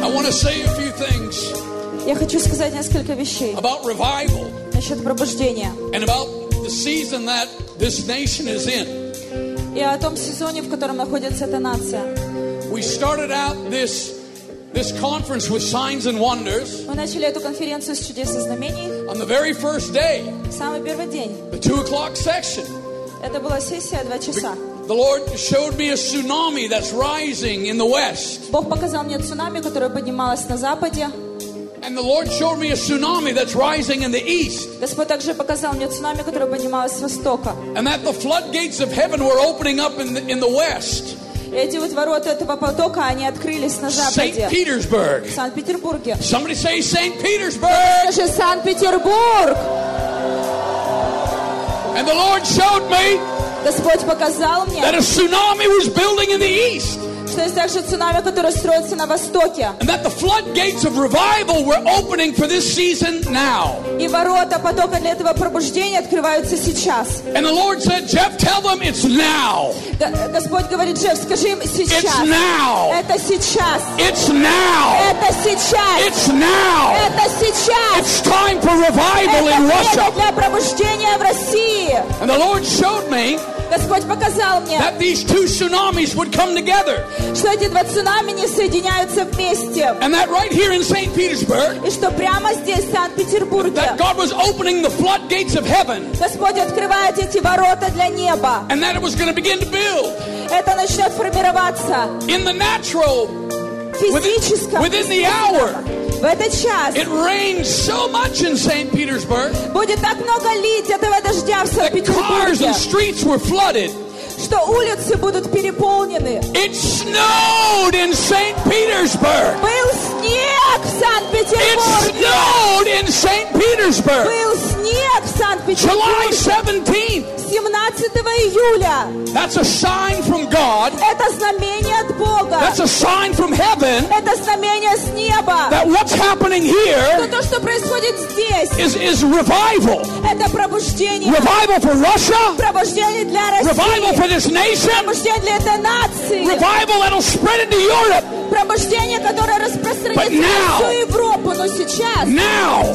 I want to say a few things Я хочу сказать несколько вещей about revival насчет пробуждения and about the season that this nation is in. и о том сезоне, в котором находится эта нация. We started out this conference with signs and wonders. Мы начали эту конференцию с чудес и знамений. On the very first day, Самый первый день. the 2 o'clock section, Это была сессия 2 часа. the Lord showed me a tsunami that's rising in the west. Бог показал мне цунами, которое поднималось на западе. And the Lord showed me a tsunami that's rising in the east. Господь также показал мне цунами, которое поднималось с востока. And that the floodgates of heaven were opening up in the west. И эти вот ворота этого потока, они открылись на западе. St. Petersburg. В Санкт-Петербурге. Somebody say St. Petersburg. Скажи, Санкт-Петербург! And the Lord showed me Господь показал мне, that a tsunami was building in the east. что есть также цунами, которое строится на востоке. And that the floodgates of revival were opening for this season now. И ворота потока для этого пробуждения открываются сейчас. And the Lord said, Jeff, tell them it's now. Господь говорит, Джефф, скажи им сейчас. It's now. Это сейчас. It's now. Это сейчас. It's now. Это сейчас. It's time for revival in Это Russia. время для пробуждения в России. And the Lord showed me Господь показал мне, that these 2 tsunamis would come together. что эти 2 цунами не соединяются вместе. And that right here in St. Petersburg, И что прямо здесь, в Санкт-Петербурге, that God was opening the floodgates of heaven. Господь открывает эти ворота для неба. And that it was going to begin to build. Это начнет формироваться In the natural, физически. within the hour, В этот час it rained so much in St. Petersburg будет так много лить этого дождя в that cars Санкт-Петербурге, and streets were flooded. что улицы будут переполнены. It snowed in St. Petersburg. Был снег в It Санкт-Петербурге. snowed in St. Petersburg. Был снег в July Санкт-Петербурге. 17th. 17 июля. That's a sign from God. Это знамение от Бога. That's a sign from heaven Это знамение с неба. that what's happening Но here то, что происходит здесь, is revival. это пробуждение. Revival for Russia. Пробуждение для Revival for России. this nation. Пробуждение для этой нации. Revival that'll spread into Europe. Пробуждение, которое распространится But на now, всю Европу. Но сейчас, now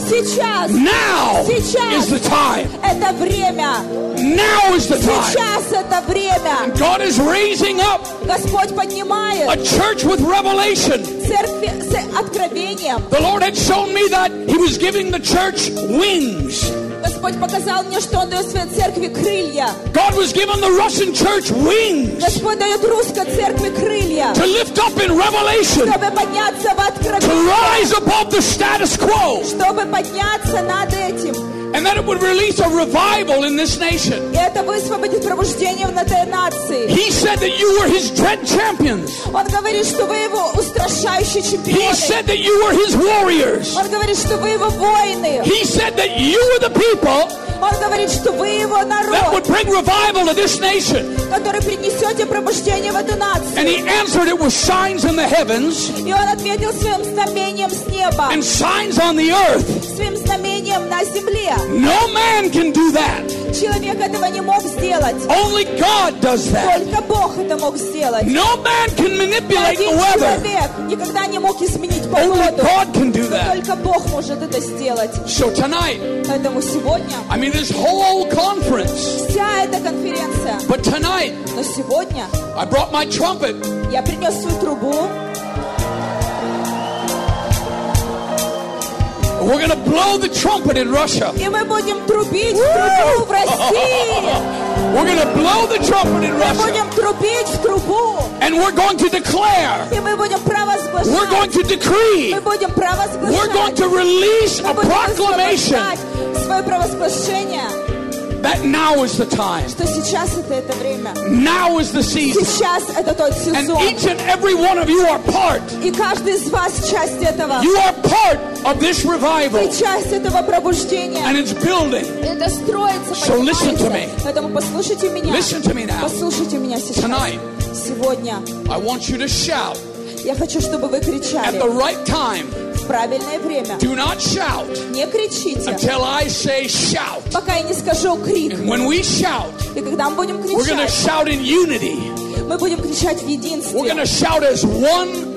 is сейчас the time. это время. Now is the time. Сейчас это время. God is raising up Господь поднимает a church with revelation. церкви с откровением. The Lord had shown me that He was giving the church wings. Господь показал мне, что Он дает своей церкви крылья. God was giving the Russian church wings Господь дает русской церкви крылья, to lift up in revelation, чтобы подняться в to откровение, rise above the status quo, чтобы подняться над этим. and that it would release a revival in this nation. И это высвободит пробуждение в этой нации. He said that you were His dread champions. Он говорит, что вы его устрашающие He чемпионы. said that you were His warriors. Он говорит, что вы его воины. He said that you were the people Он говорит, что вы его that народ, would bring revival to this nation. который принесете пробуждение в эту нацию. And He answered it with signs in the heavens И он ответил своим знамением с неба, and signs on the earth. своим знамением на земле. No man can do that. Человек этого не мог сделать. Only God does that. Только Бог это мог сделать. No man can manipulate the Один weather. человек никогда не мог изменить Only погоду. God can do Но that. только Бог может это сделать. So tonight, Поэтому сегодня I mean this whole conference, вся эта конференция. but tonight Но сегодня I brought my trumpet. я принес свою трубу. We're going to blow the trumpet in Russia. И мы будем трубить в трубу в России. We're going to blow the trumpet in Мы Russia. будем трубить в трубу. And we're going to declare. И мы будем провозглашать. We're going to decree. Мы будем провозглашать. We're going to release a Мы будем proclamation провозглашать свое провозглашение, that now is the time. что сейчас это время. Now is the season. Сейчас это тот And сезон. each and every one of you are part. И каждый из вас часть этого. You are part of this revival. Вы часть этого пробуждения. And it's building. Это строится, So listen to me. поднимается. Поэтому послушайте меня. Listen to me now. Послушайте меня сейчас. Tonight, Сегодня I want you to shout я хочу, чтобы вы at кричали the right time. в правильное время. Do not shout Не кричите, until I say shout. пока я не скажу крик. And when we shout, И когда мы будем we're going to кричать, shout in unity. мы будем кричать в We're единстве. going to shout as one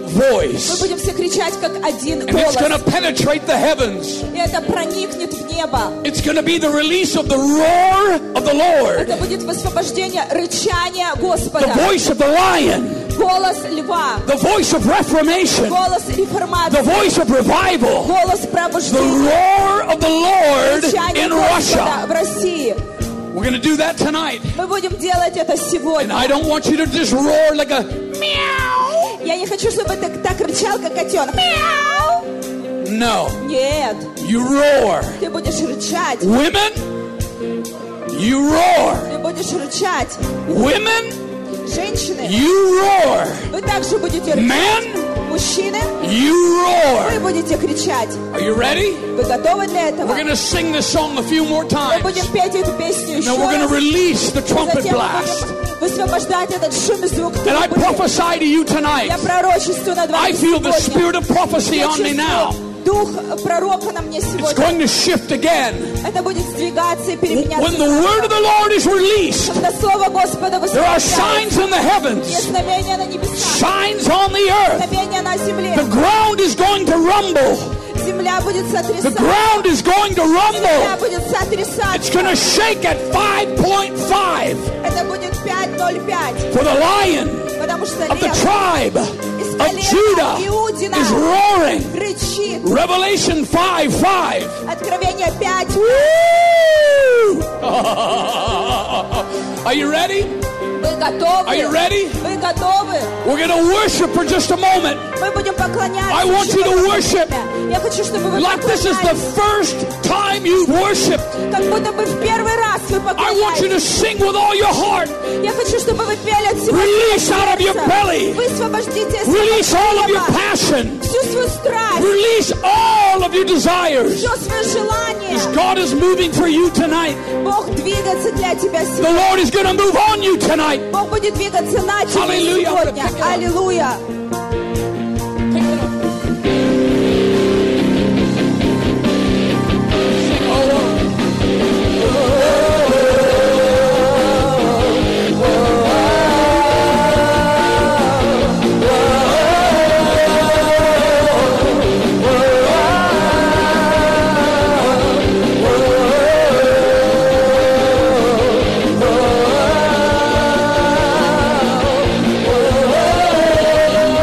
voice. Мы будем все кричать как один And it's going to голос. penetrate the heavens. И это проникнет в небо. It's going to be the release of the roar of the Lord. Это будет высвобождение рычания The Господа. voice of the lion. Голос льва. The voice of reformation. Голос The реформации. voice of revival. Голос The пробуждения. roar of the Lord Рычание in Господа Russia. в России. We're going to do that tonight. Мы будем делать это And сегодня. I don't want you to just roar like a meow. Я не хочу, чтобы ты так рычал, как котенок. Мяу! No. Нет, You roar. ты будешь рычать. Women, you roar. Ты будешь рычать. Women, Женщины, you roar. вы также будете рычать. Men, Мужчины, you roar. вы будете кричать. Are you ready? Вы готовы для этого? We're going to sing this song a few more Мы times. будем петь эту песню еще Now we're going to раз. release the trumpet Затем мы blast. будем высвобождать этот шум и звук And I трубы. prophesy to you tonight. Я пророчествую над I вами feel the сегодня. spirit of prophecy Я on me now. чувствую дух пророка на мне It's сегодня. going to shift again. Это будет сдвигаться и When переменяться. the word of the Lord is released, Когда Слово Господа there are высвобождается, signs in the heavens, есть знамения на небесах, signs on the earth. знамения на земле. The ground is going to rumble. Земля будет The сотрясаться. ground is going to Земля rumble. будет It's сотрясаться. going to shake at 5.5 Это будет 5:05. for the lion Потому что of the лев tribe из of колена Judah Иудина is roaring. кричит. Revelation 5:5. Откровение 5. Woo! Are you ready? Вы готовы? Are you ready? Вы готовы? We're going to worship for just a moment. Мы будем поклоняться. I want еще you to какое-то worship время. Я хочу, чтобы вы Like this is the поклонялись, first time you've worshiped. как будто бы в первый раз вы I want you to поклоняетесь. sing with all your heart. Я хочу, чтобы вы пели от всего Release сердца. out of your belly. Высвободите из Release своего all of your чрева passion. всю свою страсть, Release all of your desires. все свое желание. Because God is moving for you tonight. Бог двигается для тебя The сегодня. Lord is going to move on you tonight. Бог будет двигаться на тебя Аллилуйя. сегодня. Аллилуйя. Oh,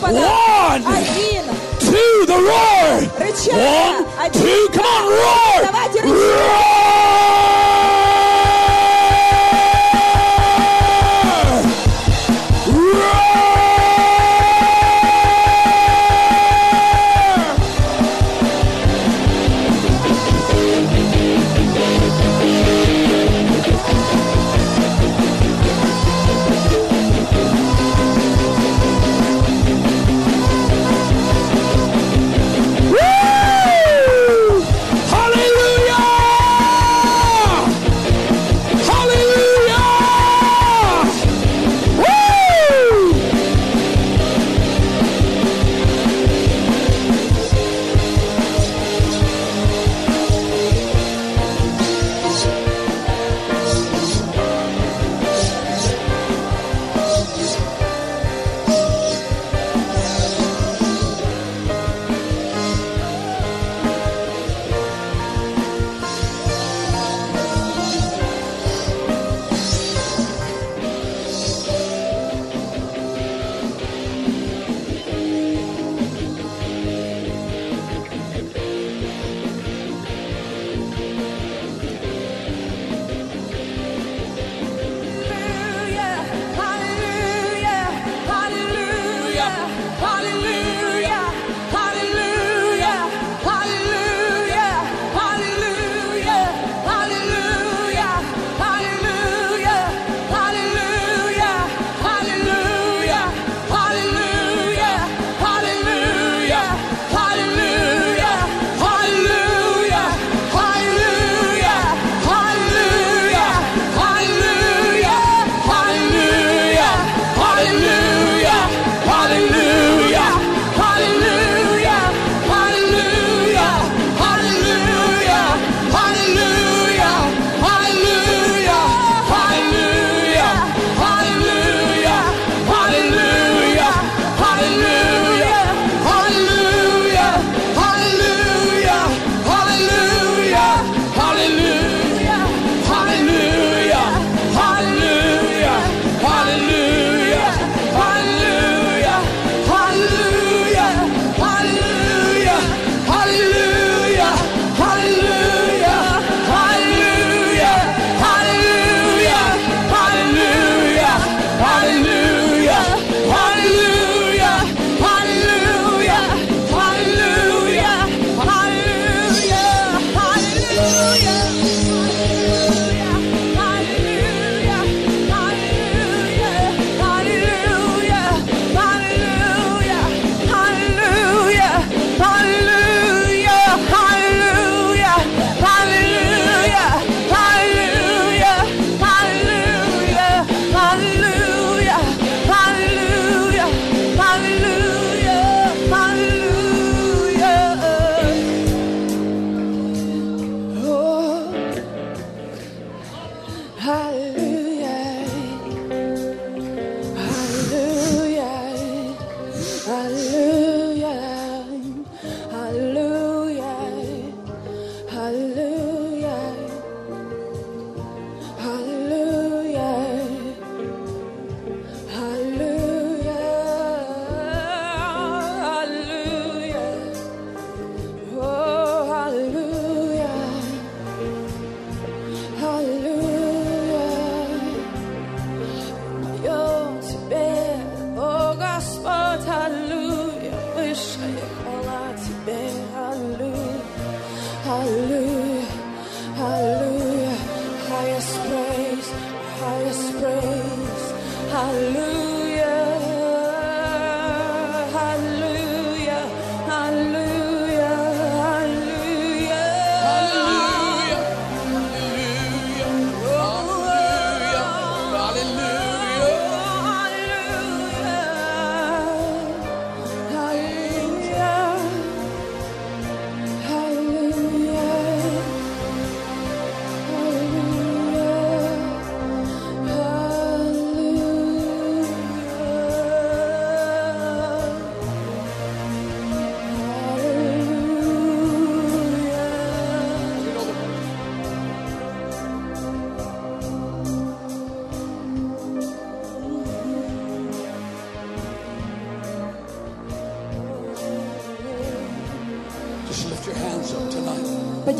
Господа. One, Один. two, the roar. Рычание. One, Один. two, come on, roar. Давайте рычать. Roar. Hallelujah!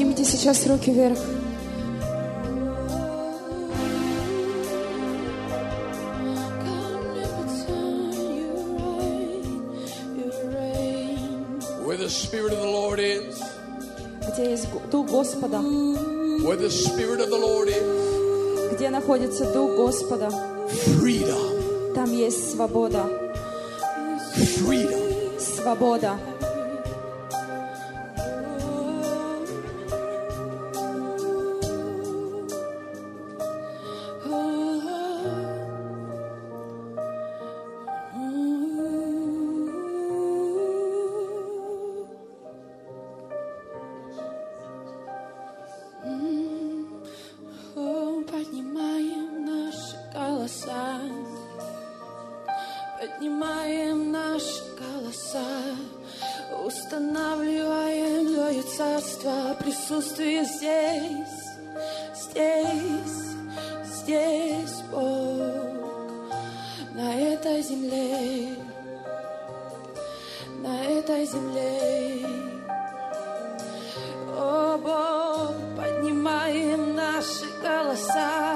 Поднимите сейчас руки вверх. Where the Spirit of the Lord is, Где есть Дух Господа, where the Spirit of the Lord is, где находится Дух Господа, freedom, там есть свобода. freedom. Свобода. Поднимаем наши голоса, поднимаем наши голоса, устанавливаем Твое царство, присутствие здесь, здесь, здесь, Бог, на этой земле, на этой земле. О, Бог, поднимаем наши голоса,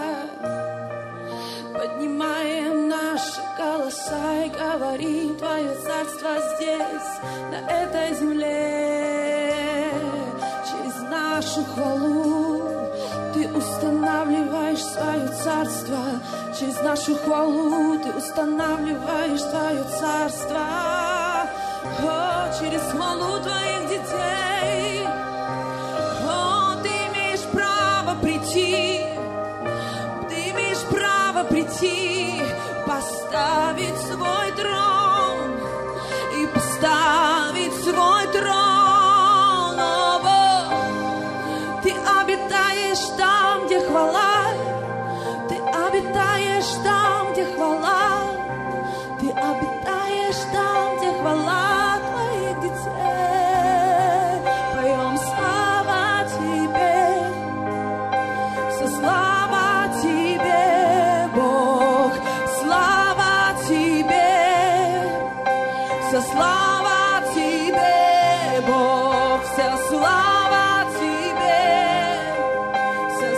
поднимаем наши голоса и говорим Твое царство здесь, на этой земле. Через нашу хвалу Ты устанавливаешь свое царство, через нашу хвалу Ты устанавливаешь Твое царство. О, через хвалу Твоих детей, прийти, ты имеешь право прийти, поставить свой трон и поставить свой трон. О, Бог, ты обитаешь там, где хвала, ты обитаешь там, где хвала, ты обитаешь там, где хвала Твоих детей. Поем слава Тебе. Слава Тебе, Бог, слава Тебе, вся слава Тебе, Бог, вся слава Тебе, вся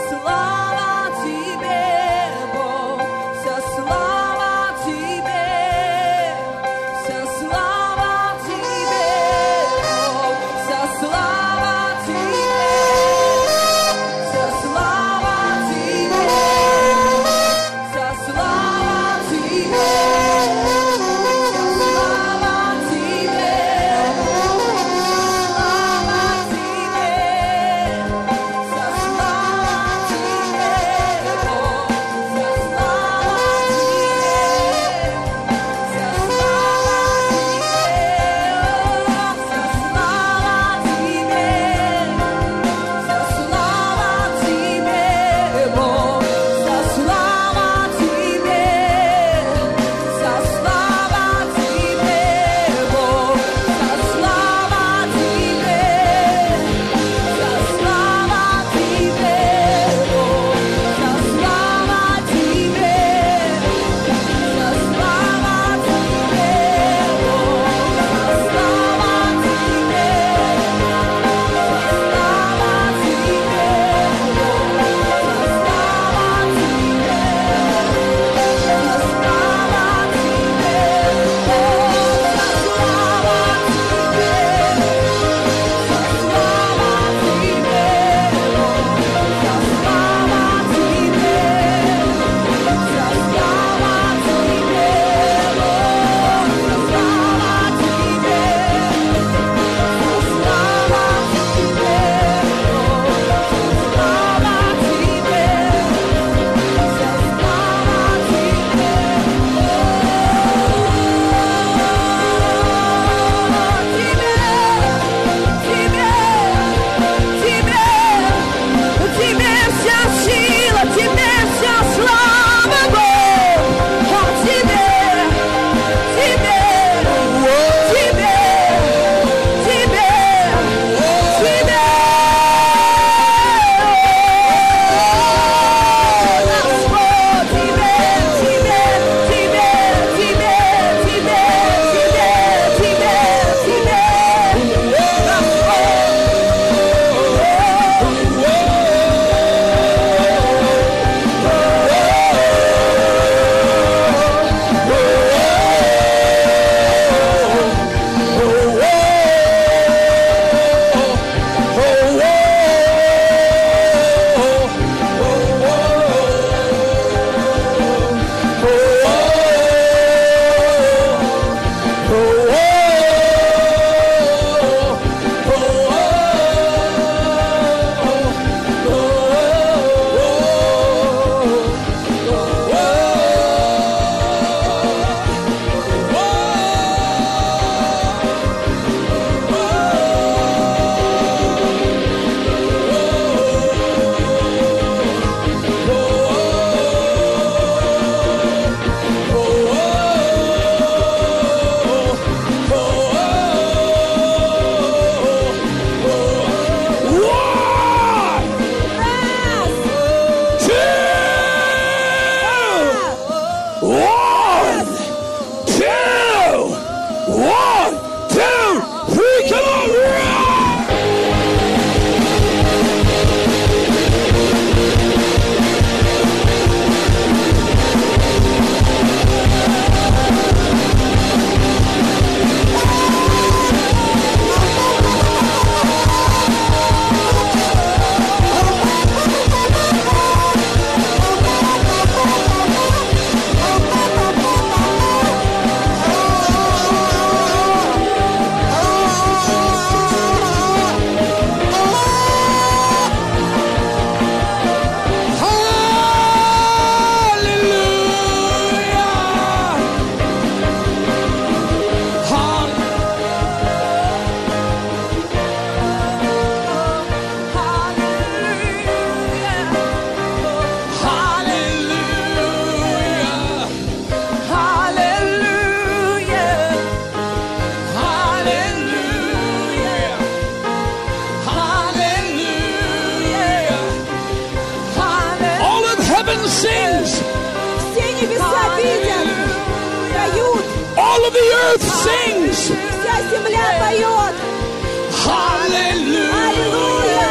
sings. Все небеса видят, поют. All of the earth sings. Вся земля поет. Hallelujah. Аллилуйя.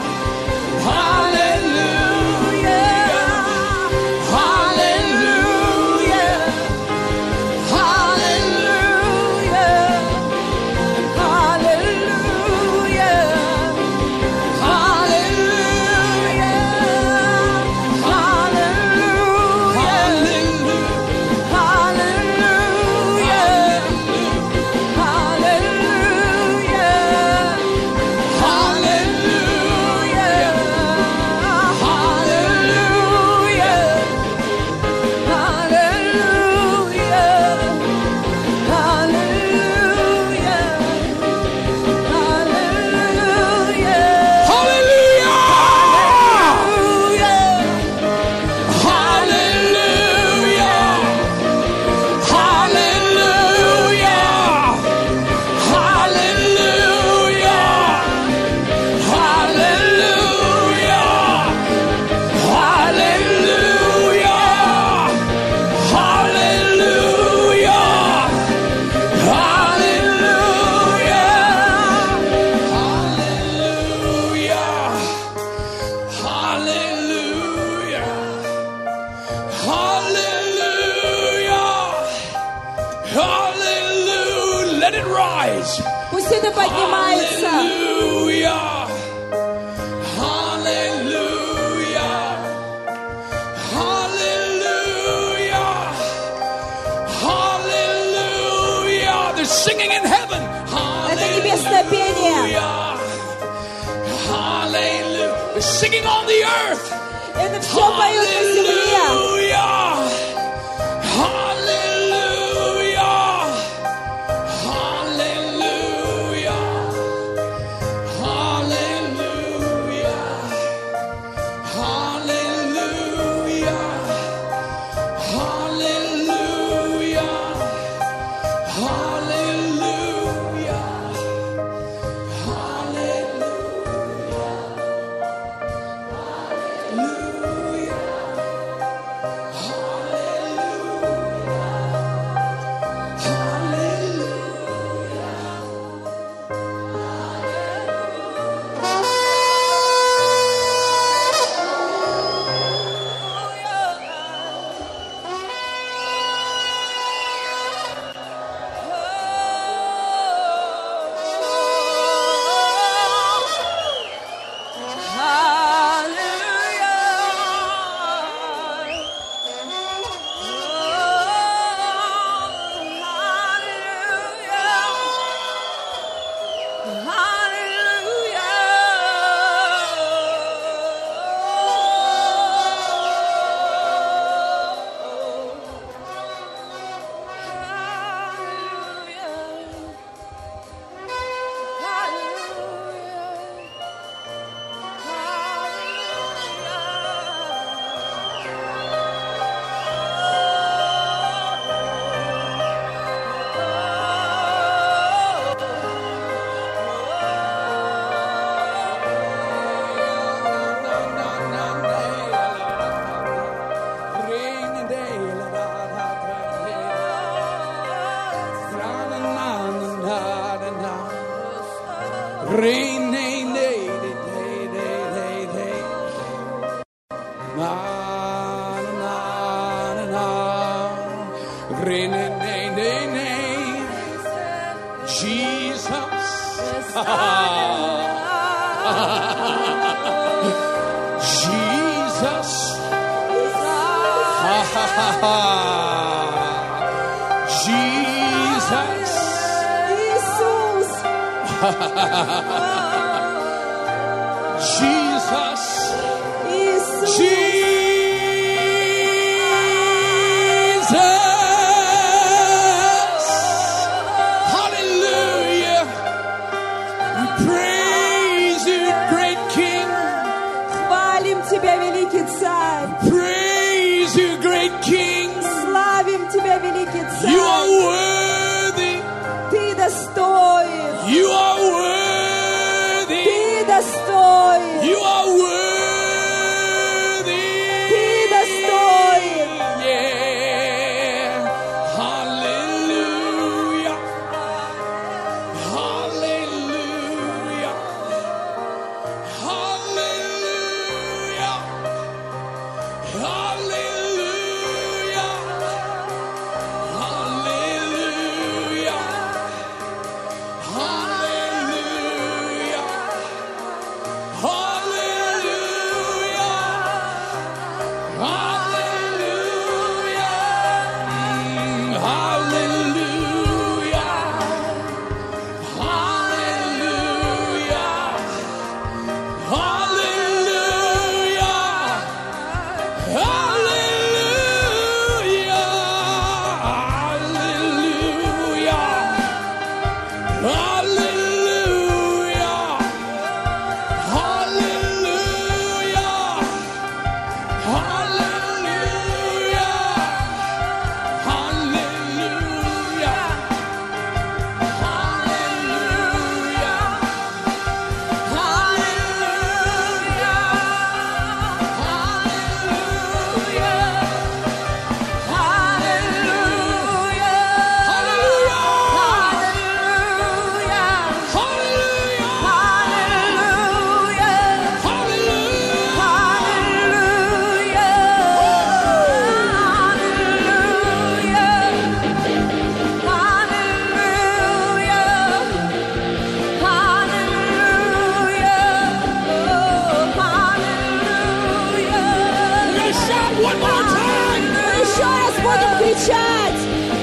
Hallelujah. Hallelujah. Пусть это поднимается. Hallelujah. Hallelujah. Hallelujah. Hallelujah. They're singing in heaven. Это небесное пение. Hallelujah. They're singing on the earth. Это все поют на земле. Rain, rain, Jesus. Jesus. Jesus. Иисус. Jesus. Иисус. Jesus. Hallelujah. We praise you, great King. Хвалим Тебя, великий царь. Praise you, great King. Славим Тебя, великий царь. You are worthy. Ты достоин. You are worthy. Ты достоин. You are worthy. Ты достоин. будем кричать.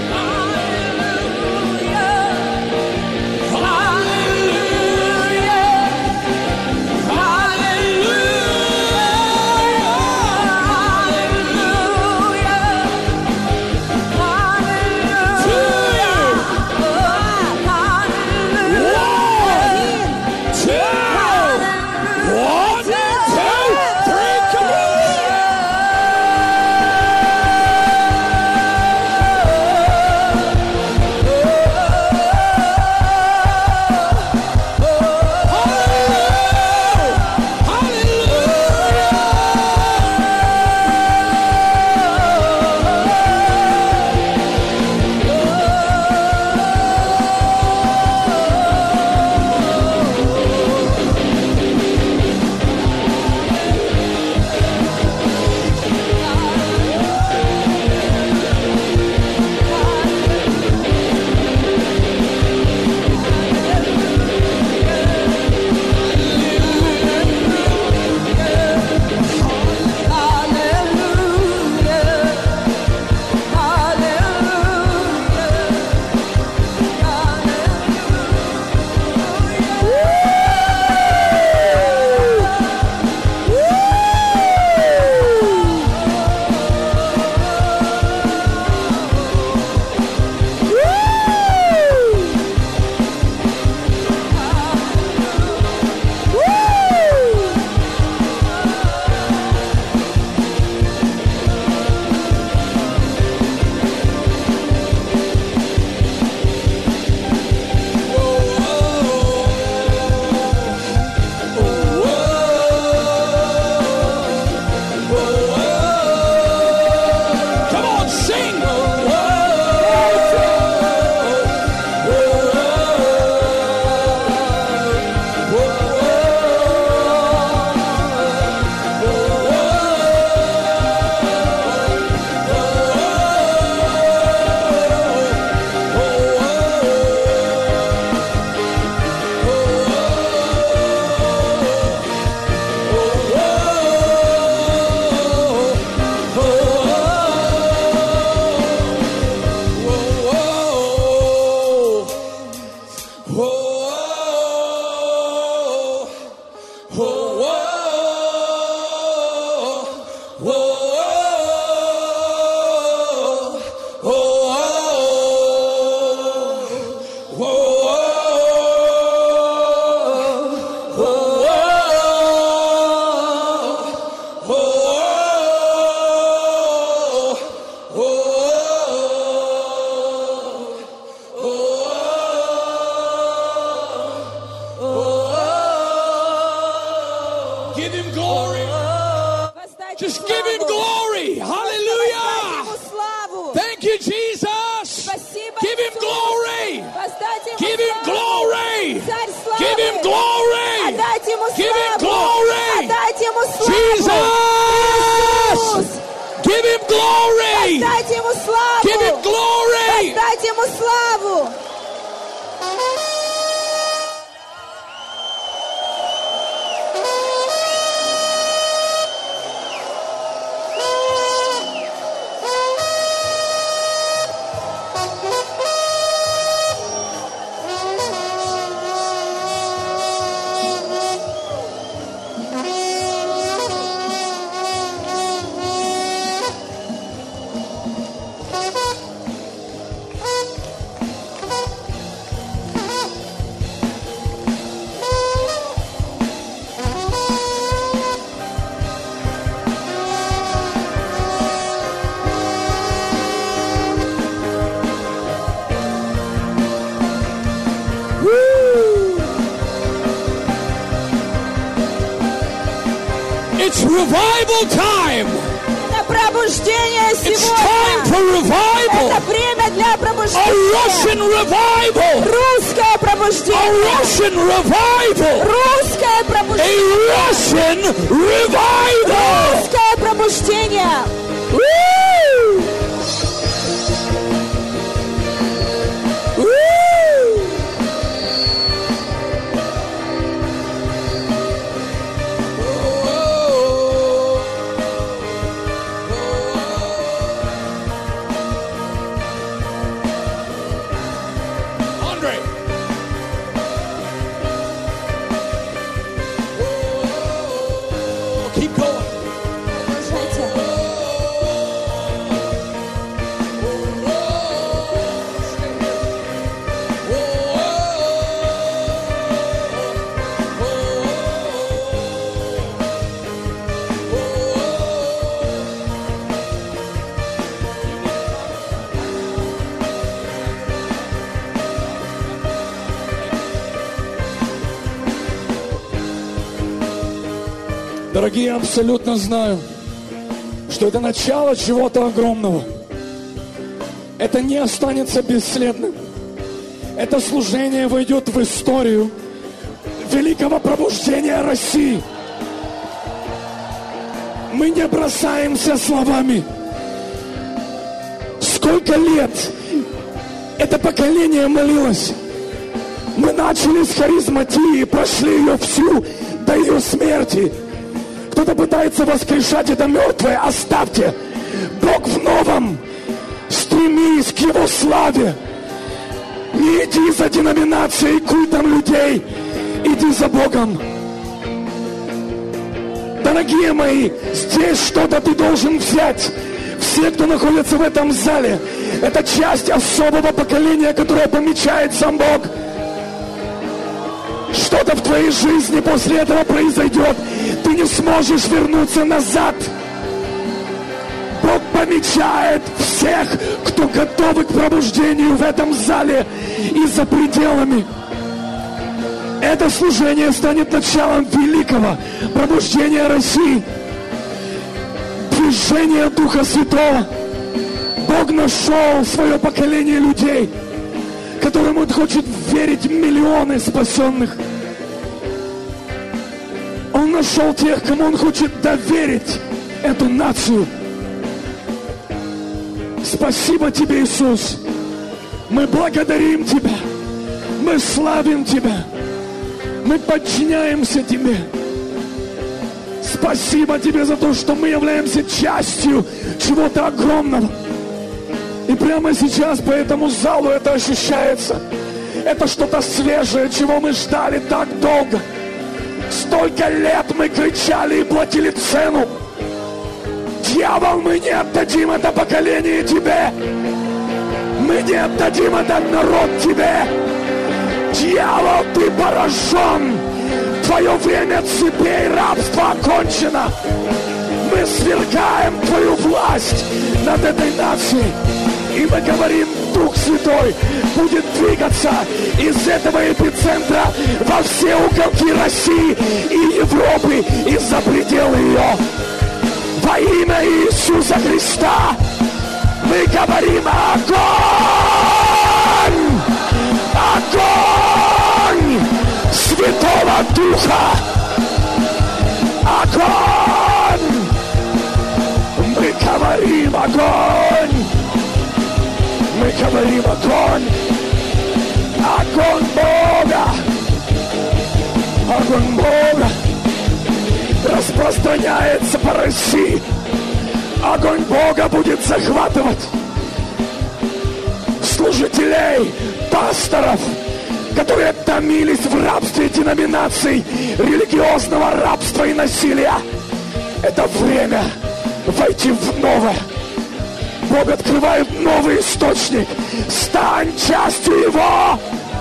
Give him glory. Воздайте Just славу. give him glory. Воздайте Hallelujah. ему славу. Thank you, Jesus. Спасибо, Give him Иисус. glory. Воздайте ему Give him славу. glory. Царь славы. Give him glory. Отдайте ему Give him славу. glory. Отдайте ему славу. Jesus. Иисус. Give him glory. Отдайте ему славу. Give him glory. Отдайте ему славу. It's revival time. Это пробуждение It's time сегодня. for revival. Это время для A пробуждения. Russian revival. Русское A пробуждение. Russian revival. Русское A пробуждение. Russian revival. Русское пробуждение. Woo! Woo! Дорогие, я абсолютно знаю, что это начало чего-то огромного. Это не останется бесследным. Это служение войдет в историю великого пробуждения России. Мы не бросаемся словами. Сколько лет это поколение молилось. Мы начали с харизматии, прошли ее всю до ее смерти. Кто-то пытается воскрешать это мертвое. Оставьте. Бог в новом. Стремись к Его славе. Не иди за деноминацией, культом людей. Иди за Богом. Дорогие мои, здесь что-то ты должен взять. Все, кто находится в этом зале, это часть особого поколения, которое помечает сам Бог. Что-то в твоей жизни после этого произойдет. Ты не сможешь вернуться назад. Бог помечает всех, кто готовы к пробуждению в этом зале и за пределами. Это служение станет началом великого пробуждения России. Движение Духа Святого. Бог нашел свое поколение людей, которым Он хочет верить миллионы спасенных. Он нашел тех, кому Он хочет доверить эту нацию. Спасибо Тебе, Иисус. Мы благодарим Тебя. Мы славим Тебя. Мы подчиняемся Тебе. Спасибо Тебе за то, что мы являемся частью чего-то огромного. И прямо сейчас по этому залу это ощущается. Это что-то свежее, чего мы ждали так долго. Столько лет мы кричали и платили цену. Дьявол, мы не отдадим это поколение Тебе. Мы не отдадим этот народ Тебе. Дьявол, ты поражен. Твое время цепей рабства окончено. Мы свергаем Твою власть над этой нацией. И мы говорим, Дух Святой будет двигаться из этого эпицентра во все уголки России и Европы и за пределы ее. Во имя Иисуса Христа мы говорим: огонь! Огонь Святого Духа! Огонь! Мы говорим: огонь! Мы говорим: огонь! Огонь Бога! Огонь Бога распространяется по России. Огонь Бога будет захватывать служителей, пасторов, которые томились в рабстве деноминаций, религиозного рабства и насилия. Это время войти в новое. Бог открывает новый источник. Стань частью Его.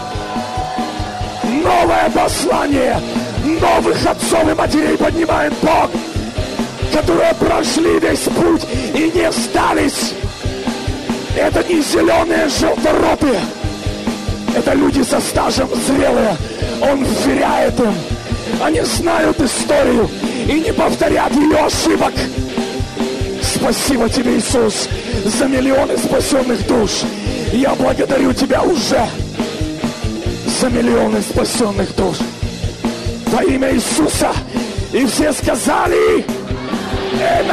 Новое послание новых отцов и матерей поднимает Бог, которые прошли весь путь и не сдались. Это не зеленые желторотые. Это люди со стажем зрелые. Он вверяет им. Они знают историю и не повторят ее ошибок. Спасибо Тебе, Иисус, за миллионы спасенных душ. Я благодарю Тебя уже за миллионы спасенных душ. Во имя Иисуса. И все сказали: Аминь!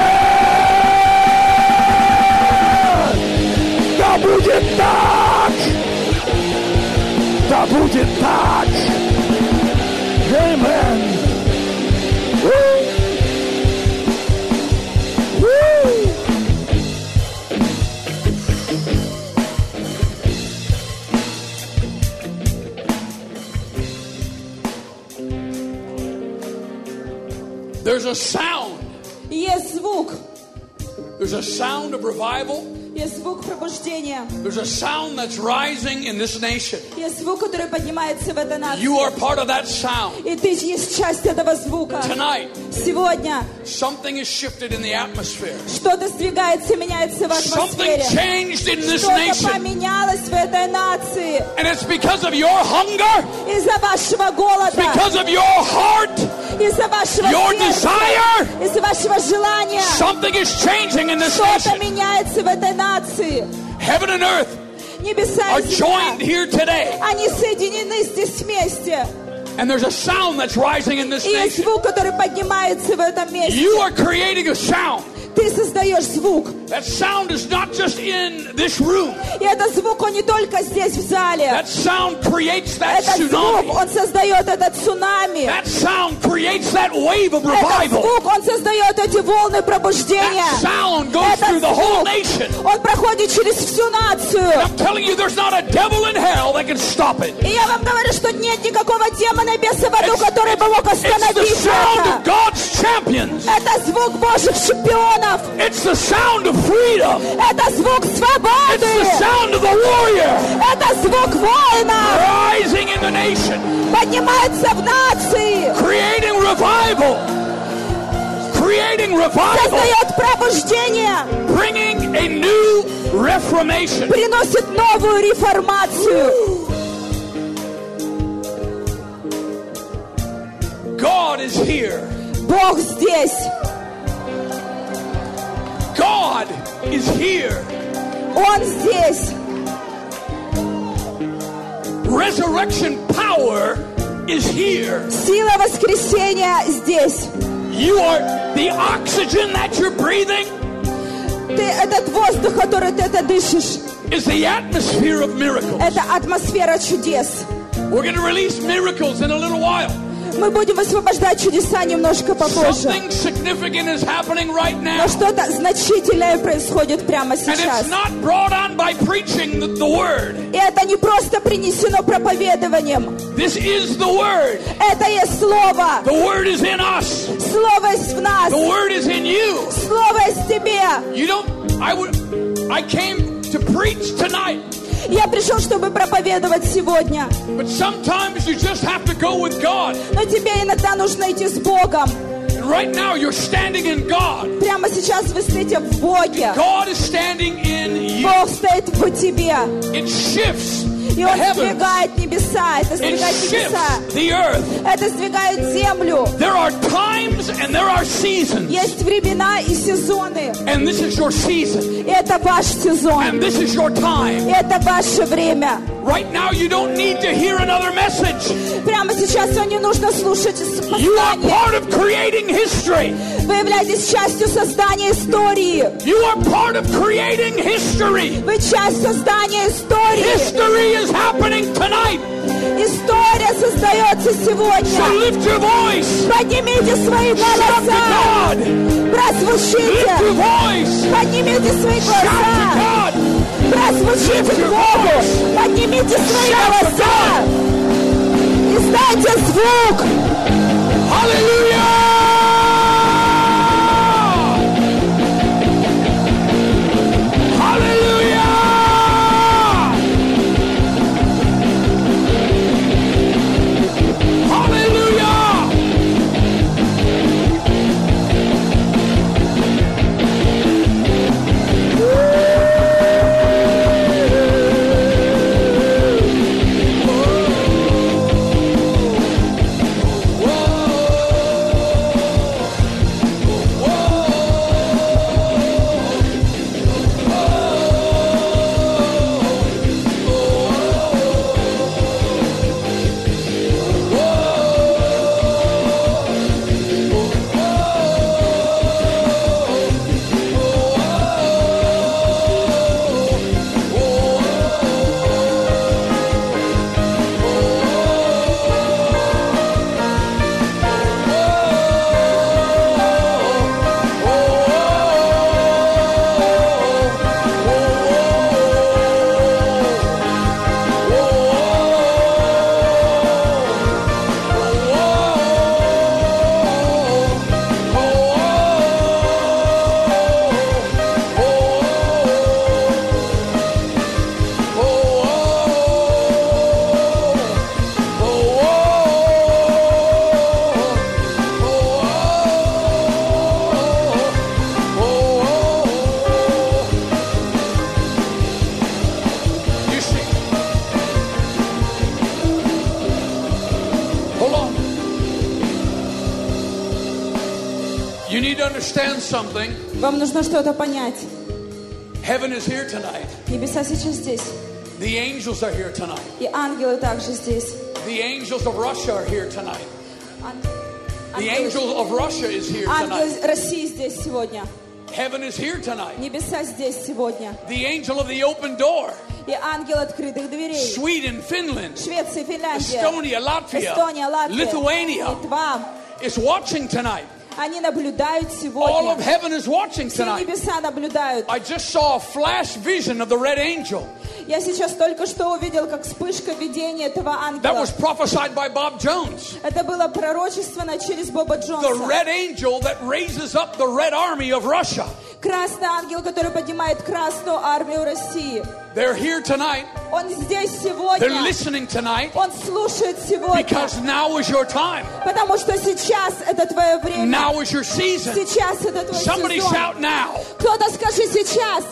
Да будет так! Да будет так! Аминь! There's a sound. Есть звук. There's a sound of revival. Есть звук пробуждения. There's a sound that's rising in this nation. Есть звук, который поднимается в этой нации. You are part of that sound. И ты есть часть этого звука. Tonight, сегодня something is shifted in the atmosphere. Что-то сдвигается, меняется в атмосфере. Something changed in this Что-то nation. поменялось в этой нации. And it's because of your hunger. Из-за вашего голода. It's because of your heart. из-за вашего Your сердца, desire, из-за вашего желания. something is changing in this Что-то nation. меняется в этой нации. Heaven and earth Небеса are и земля, joined here today. они соединены здесь вместе. And there's a sound that's rising in this И есть nation. звук, который поднимается в этом месте. You are creating a sound. Ты создаешь звук. That sound is not just in this room. И этот звук, он не только здесь в зале. That sound creates that Этот звук, tsunami. он создает этот цунами. That sound creates that wave of Этот revival. звук, он создает эти волны пробуждения. That sound goes Этот through the whole звук, nation. он проходит через всю нацию. I'm telling you, there's not a devil in hell that can stop it. И я вам говорю, что нет никакого демона беса в аду, It's- который бы мог It's the остановить sound это. of God's champions. Это звук Божьих чемпионов. It's the sound of freedom. Это звук It's свободы. the sound of the warrior Это звук воина. rising in the nation, Поднимается в нации. creating revival. Creating revival. Создает пробуждение. Bringing a new reformation. Приносит новую реформацию. God is here. Бог здесь. God is here. Он здесь. Resurrection power is here. Сила воскресения здесь. You are the oxygen that you're breathing Ты, этот воздух, который ты это дышишь, is the atmosphere of miracles. это атмосфера чудес. We're going to release miracles in a little while. Мы будем высвобождать чудеса немножко попозже. Something significant is happening right now. Но что-то значительное происходит прямо And сейчас. it's not brought on by preaching the word. И это не просто принесено проповедованием. This is the word. Это есть Слово. The word is in us. Слово есть в нас. The word is in you. Слово есть в тебе. You don't, I came to preach tonight. Я пришел, чтобы проповедовать сегодня. But sometimes you just have to go with God. Но тебе иногда нужно идти с Богом. And right now you're standing in God. Прямо сейчас вы стоите в Боге. God is standing in you. Бог стоит в тебе. It shifts И the Он heavens. сдвигает небеса. Это It сдвигает небеса. shifts the earth. Это сдвигает землю. There are times and there are seasons. Есть времена и сезоны. And this is your season. И это ваш сезон. And this is your time. И это ваше время. Right now you don't need to hear another message. Прямо сейчас вам не нужно слушать You are послание. part of creating history. Вы являетесь частью создания истории. You are part of creating history. Вы часть создания истории. History is happening tonight. История создается So сегодня. lift your voice. Поднимите свои Shout to голоса. God. Прозвучите. Lift your voice. Поднимите свои Shout to голоса. God. Прозвучите к Богу. Поднимите свои голоса. Издайте звук. Hallelujah. Hallelujah. Hallelujah. understand something. Вам нужно что-то понять. Heaven is here tonight. Небеса сейчас здесь. The angels are here tonight. И ангелы также здесь. The angels of Russia are here tonight. The angel of Russia is here tonight. Ангелы России здесь сегодня. Heaven is here tonight. Небеса здесь сегодня. The angel of the open door. И ангел открытых дверей. Sweden, Finland, Швеция, Финляндия, Estonia, Latvia, Эстония, Латвия, Lithuania Литва. is watching tonight. Они наблюдают All сегодня. of heaven is watching Все tonight. небеса наблюдают. I just saw a flash vision of the red angel Я сейчас только что увидел, как вспышка видения этого that ангела. was prophesied by Bob Jones. Это было пророчествовано через Боба The Джонса. red angel that raises up the red army of Russia. Красный ангел, который поднимает Красную армию России. They're here tonight. Он здесь They're сегодня. listening tonight Он слушает сегодня. because now is your time. Потому что сейчас это твое время. Now is your season. Сейчас это твой Somebody сезон. shout now. Кто-то скажи сейчас.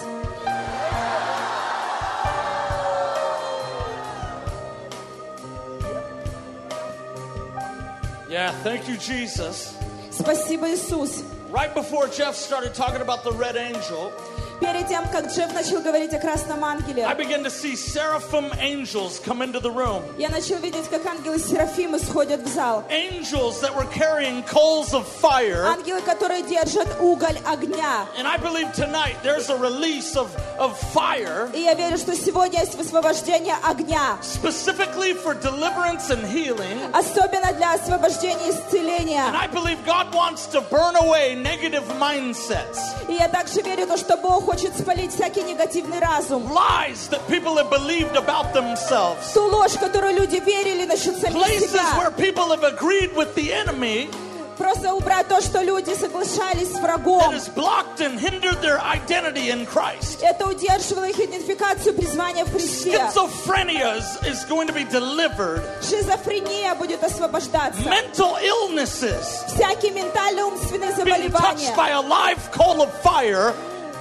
Yeah, thank you, Jesus. Спасибо, Иисус. Right before Jeff started talking about the red angel, Перед тем, как Джефф начал говорить о красном ангеле, I began to see seraphim angels come into the room. я начал видеть, как ангелы Серафимы сходят в зал. Angels that were carrying coals of fire. Ангелы, которые держат уголь огня. And I believe tonight there's a release of fire И я верю, что сегодня есть высвобождение огня. specifically for deliverance and healing. Особенно для освобождения и And исцеления. I believe God wants to burn away negative mindsets, И я также верю, что Бог хочет спалить всякий негативный разум. lies that people have believed about themselves, Ту ложь, которую люди верили насчет самих places where себя. people have agreed with the enemy Просто убрать то, что люди соглашались с that врагом. has blocked and hindered their identity in Christ. Это удерживало их идентификацию призвания в Христе. Schizophrenia is going to be delivered. Шизофрения будет освобождаться. Mental illnesses Всякие ментальные умственные being touched заболевания. by a live coal of fire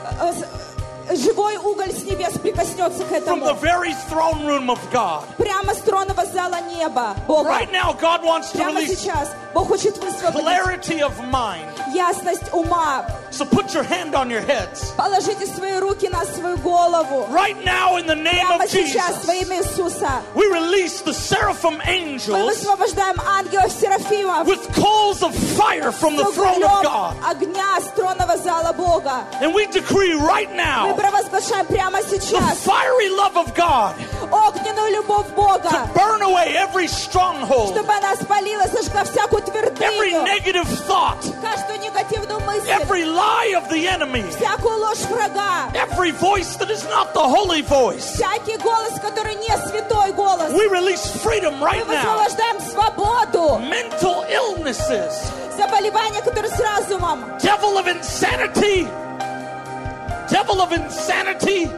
Живой уголь с небес прикоснется к from the этому. very throne room of God. Прямо с тронного зала неба Бога. Right now, God wants to Прямо release сейчас Бог хочет высвободить clarity of mind. ясность ума. So put your hand on your heads. Положите свои руки на свою голову. Right now, in the name Прямо of сейчас во Jesus, имя Иисуса we release the seraphim мы angels высвобождаем ангелов Серафимов with coals of fire from the с throne of углем God. огня с тронного зала Бога. And we decree right Мы now провозглашаем прямо the сейчас fiery love of God огненную любовь Бога, to burn away every stronghold, чтобы она спалила, сожгла всякую every твердыню, negative thought, каждую негативную мысль, every lie of the enemy, всякую ложь врага, every voice that is not the holy voice. всякий голос, который не святой голос. We release freedom Мы right now. высвобождаем свободу, Mental illnesses, заболевания, которые с разумом, devil of insanity, devil of insanity,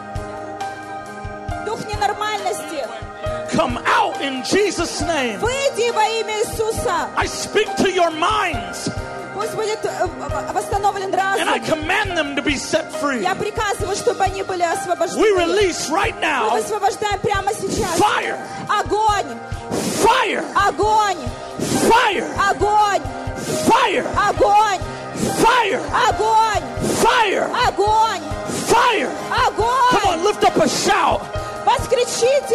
дух ненормальности. come out in Jesus' name. Выйди во имя Иисуса. I speak to your minds Пусть будет восстановлен and I разум. command them to be set free. Я приказываю, чтобы они были We освобождены. release right Мы now высвобождаем прямо сейчас. fire, Огонь! fire, Огонь! fire, Огонь! fire, Огонь! fire, Огонь! fire, Огонь! fire. Come Огонь! on, lift up a shout. Воскричите!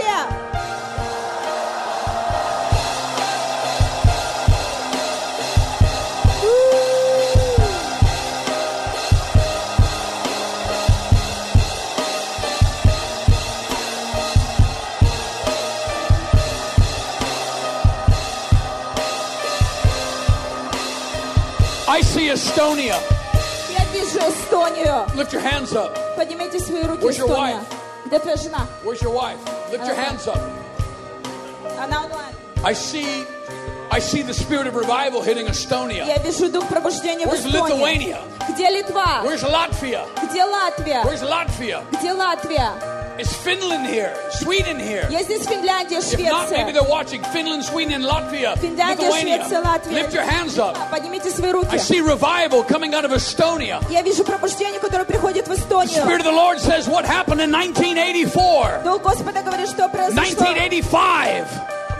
I see Estonia. Я вижу Эстонию. Lift your hands up. Поднимите свои руки, Where's your Эстония. wife? Где твоя жена? Where's your wife? Lift your hands up. Она онлайн. I see the spirit of revival hitting Estonia. Я вижу дух пробуждения в Where's Эстонии. Lithuania? Где Литва? Where's Latvia? Где Латвия? Where's Latvia? Где Латвия? Is Finland here? Sweden here? Я здесь Финляндия, If not, maybe Швеция. they're watching Finland, Sweden, and Latvia. Финляндия, Lithuania. Швеция, Латвия. Lift your hands up. Поднимите свои I руки. see revival coming out of Estonia. Я вижу пробуждение, которое приходит в The Эстонию. Spirit of the Lord says what happened in 1984, Дух Господа говорит, что произошло 1985. в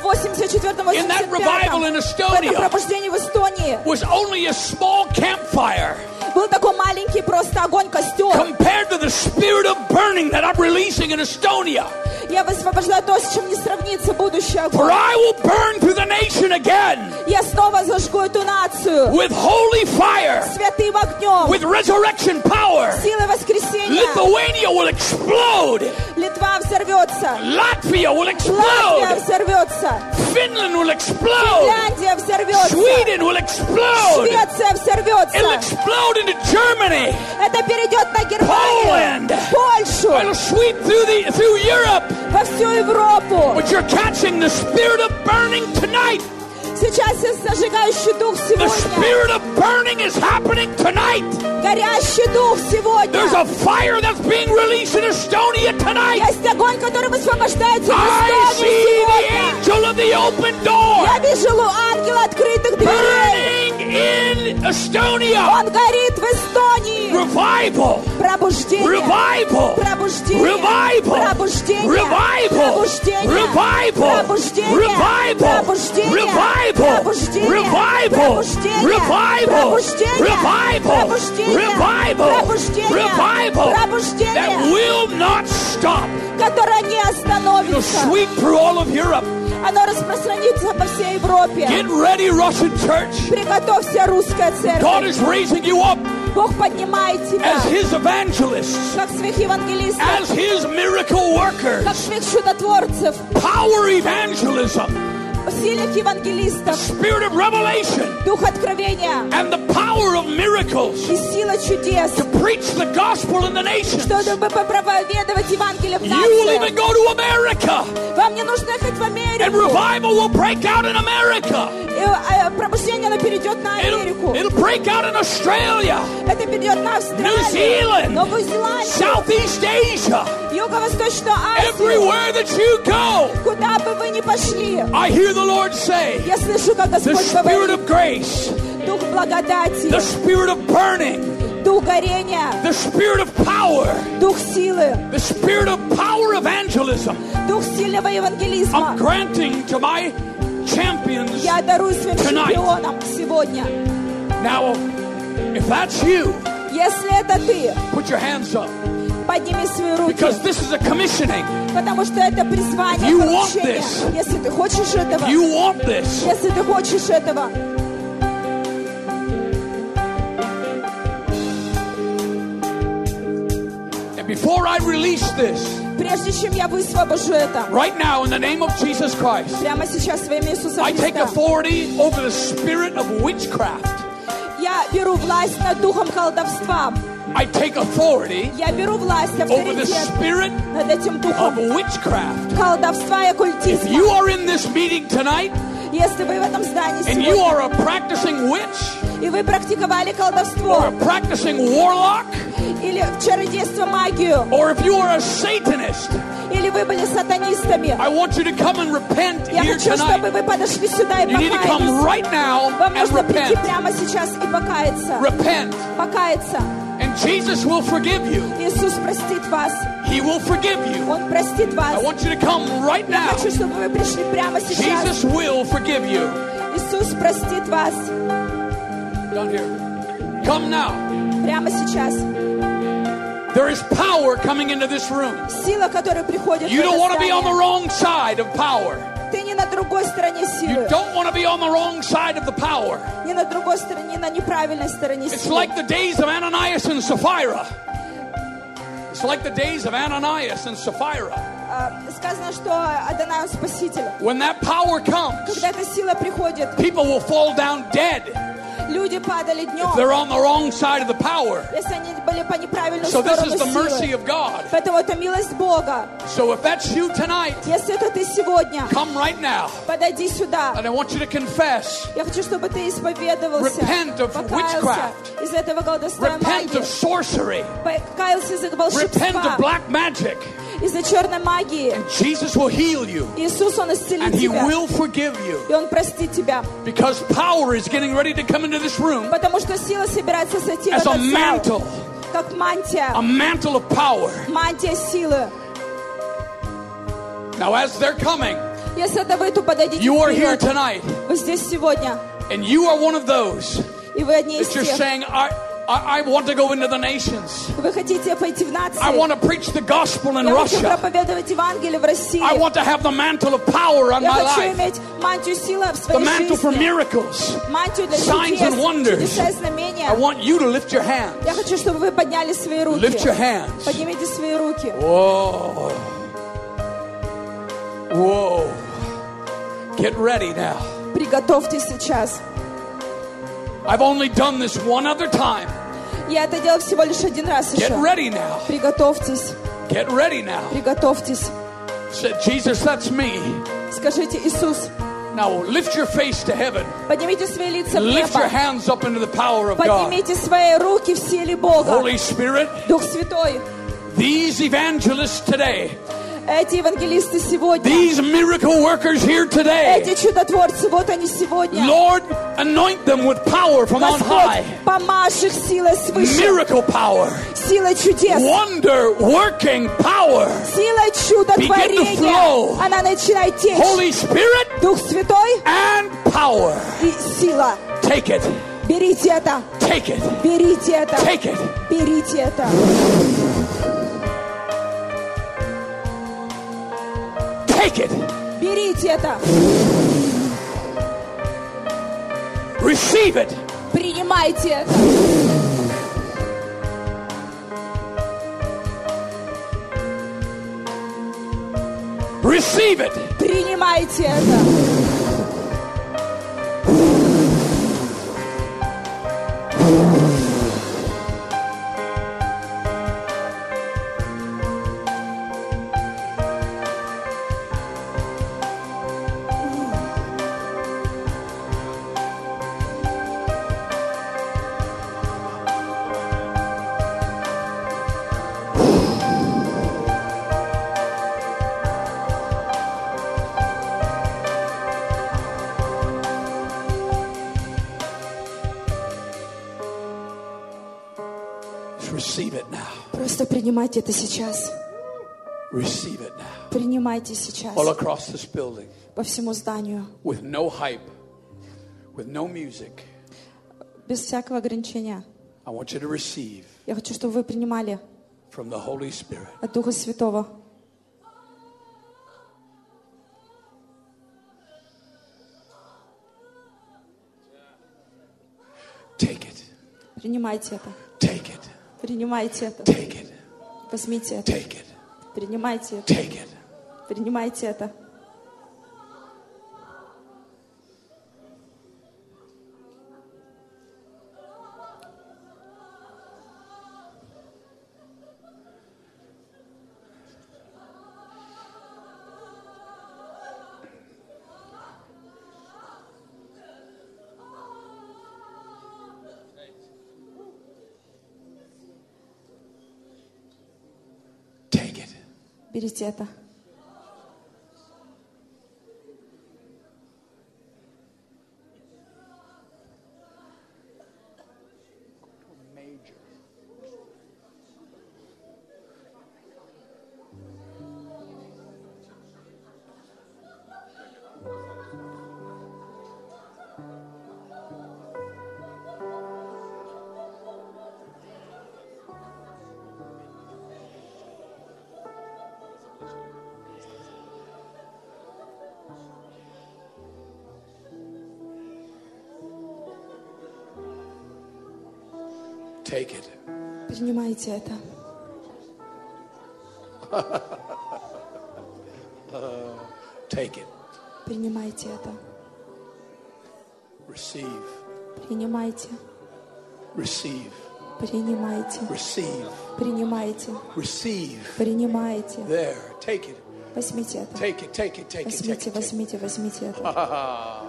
в 84-м, in that revival in 85-м, в этом Estonia пробуждении в Эстонии, was only a small campfire был такой маленький просто огонь, костер. compared to the spirit of burning that I'm releasing in Estonia. Я высвобождаю то, с чем не сравнится будущий For огонь. I will burn through the nation again Я снова зажгу эту нацию with holy fire, святым огнем, with resurrection power. силой воскресения. Lithuania will explode. Литва взорвется, Latvia will Латвия explode. взорвется, Finland will explode. Финляндия взорвется, Sweden will explode. Швеция It'll взорвется. explode into Germany. Это перейдет на Poland. Германию, Польшу, It'll sweep through Europe. во всю Европу. But you're catching the spirit of burning tonight. Сейчас зажигающий дух The сегодня, spirit of burning is happening tonight. горящий дух сегодня. There's a fire that's being released in Estonia tonight. Есть огонь, который высвобождается в I Эстонии see the сегодня. angel of the open door Я вижу ангела открытых дверей. burning in Estonia. Он горит в Эстонии. Revival. Пробуждение. Revival. Пробуждение. Revival. Пробуждение. Revival. Пробуждение. Revival. Пробуждение. Revival. Пробуждение. Revival. Пробуждение. Revival. Пробуждение. Revival. Пробуждение. Revival. Пробуждение. Revival. Пробуждение. Revival. Пробуждение. That will not stop. Которое не It'll остановится. sweep through all of Europe. Оно распространится по всей Европе. Get ready, Russian church. Приготовься, русская God церковь. is raising you up Бог поднимает тебя, as His evangelists, как своих евангелистов, as His miracle workers. как своих чудотворцев, Power evangelism, сильных евангелистов, spirit of revelation, дух откровения and the power of miracles и сила чудес, to preach the gospel in the nations. чтобы проповедовать Евангелие в You will even нациях. go to America, Вам не нужно ехать в and Америку. revival will break out in America. И, пробуждение, оно перейдет на Америку. It'll break out in Australia, Это перейдет на New Zealand, Австралию, Новую Зеландию, Southeast Asia, Юго-Восточную Азию. everywhere that you go. Куда бы вы ни пошли, I hear the Lord say, я слышу, как the Господь spirit говорит, of grace, дух благодати, the spirit of burning, дух горения, the spirit of power, дух силы, the spirit of power evangelism. дух сильного евангелизма. I'm granting to my champions. Я дарую своим Tonight. чемпионам сегодня. Now, if that's you, Если это ты, put your hands up, подними свои руки, because this is a commissioning. потому что это призвание, You want поручение. this. Если ты хочешь этого, You want this. если ты хочешь этого, And before I release this, прежде чем я высвобожу это, right now, in the name of Jesus Christ, прямо сейчас во имя Иисуса I take Христа, authority over the spirit of witchcraft. я беру власть над духом колдовства. I take authority Я беру власть, over the авторитет spirit над этим of духом witchcraft. колдовства и If оккультизма. you are in this meeting tonight Если вы в этом здании and you сегодня, are a practicing witch и вы практиковали or колдовство, a practicing warlock, или чародейство, магию, or if you are a Satanist, или вы были сатанистами, I want you to come and repent я here хочу, чтобы tonight. вы подошли сюда и You need to come покаялись. right now Вам and нужно прийти repent. прямо сейчас и покаяться. Repent. Покаяться. And Jesus will forgive you. Иисус простит вас. He will forgive you. Он простит I вас. want you to come right Я now. хочу, чтобы вы пришли прямо сейчас. Jesus will forgive you. Иисус простит вас. Down here. Come now. Прямо сейчас. There is power coming into this room. Сила, которая приходит в You don't это want to be on the здание. wrong side of power. Ты не на другой стороне You силы. don't want to be on the wrong side of the power. Не на другой стороне, не на неправильной стороне It's силы. like the days of Ananias and Sapphira. It's like the days of Ananias and Sapphira. Сказано, что Адонай он спаситель. When that power comes, Когда эта сила приходит, people will fall down dead люди падали if днем, they're on the wrong side of the power. если они были по неправильную So this сторону is the mercy силы. of God. Поэтому это милость Бога. So if that's you tonight, Если это ты сегодня, come right now. подойди сюда. And I want you to confess. Я хочу, чтобы ты исповедовался, Repent of покаялся witchcraft. из этого колдовства и Repent магии, of sorcery. покаялся из-за Repent волшебства, of black magic. из-за черной магии. And Jesus will heal you. Иисус, Он исцелит And He тебя, will forgive you. и Он простит тебя. Because power is getting ready to come into this room Потому что сила собирается сойти в as a этот mantle. зал, как мантия, A mantle of power. мантия силы. Now as they're coming, Если это вы, то подойдите You are here вперед. tonight, Вы здесь сегодня, and you are one of those и вы одни из that you're тех. saying, I want to go into the nations. Вы хотите пойти в нации. I want to preach the gospel in Я хочу Russia. проповедовать Евангелие в России. I want to have the mantle of power on Я my хочу life. иметь мантию силы в The своей mantle for жизни. miracles. Мантию для Signs чудес, and wonders. чудеса и знамения. I want you to lift your hands. Я хочу, чтобы вы подняли свои руки. Lift your hands. Поднимите свои руки. Whoa. Whoa. Get ready now. Приготовьтесь сейчас. I've only done this one other time. Я это делал всего лишь один раз Get еще. ready now. Приготовьтесь. Get ready now. Приготовьтесь. Said, Jesus, that's me. Скажите: Иисус. Now lift your face to heaven. Поднимите свои лица в Lift your небо. hands up into the power of God. Поднимите свои руки в силе Бога. Holy Spirit, Дух Святой. these evangelists today, Эти евангелисты сегодня. these miracle workers here today, Эти чудотворцы, вот они сегодня. Lord, anoint them with power from on high. Господь, помажь их силой свыше. Miracle power. Силой чудес. Wonder working power. Силой Begin to чудотворения. flow. Она начинает течь. Holy Spirit Дух Святой and power. и сила. Take it. Берите это. Take it. Берите это. Take it. Берите это. Take it. Берите это. Receive it. Принимайте это. Receive it. Принимайте это. Receive it now. Просто принимайте это сейчас. Receive it now. Принимайте сейчас. All across this building. По всему зданию. With no hype. With no music. Без всякого ограничения. I want you to receive Я хочу, чтобы вы принимали from the Holy Spirit. от Духа Святого. Take it. Принимайте это. Take it. Принимайте это. Take it. Возьмите это. Take it. Принимайте это. Take it. Принимайте это. Take it. Берите это. Take it. Принимайте это. Take it. Принимайте это. Receive. Принимайте. Receive. Принимайте. Receive. Принимайте. Receive. Принимайте. There. Take it. Возьмите это. Take it. Take it. Take it. Take Возьмите, it. возьмите, возьмите это.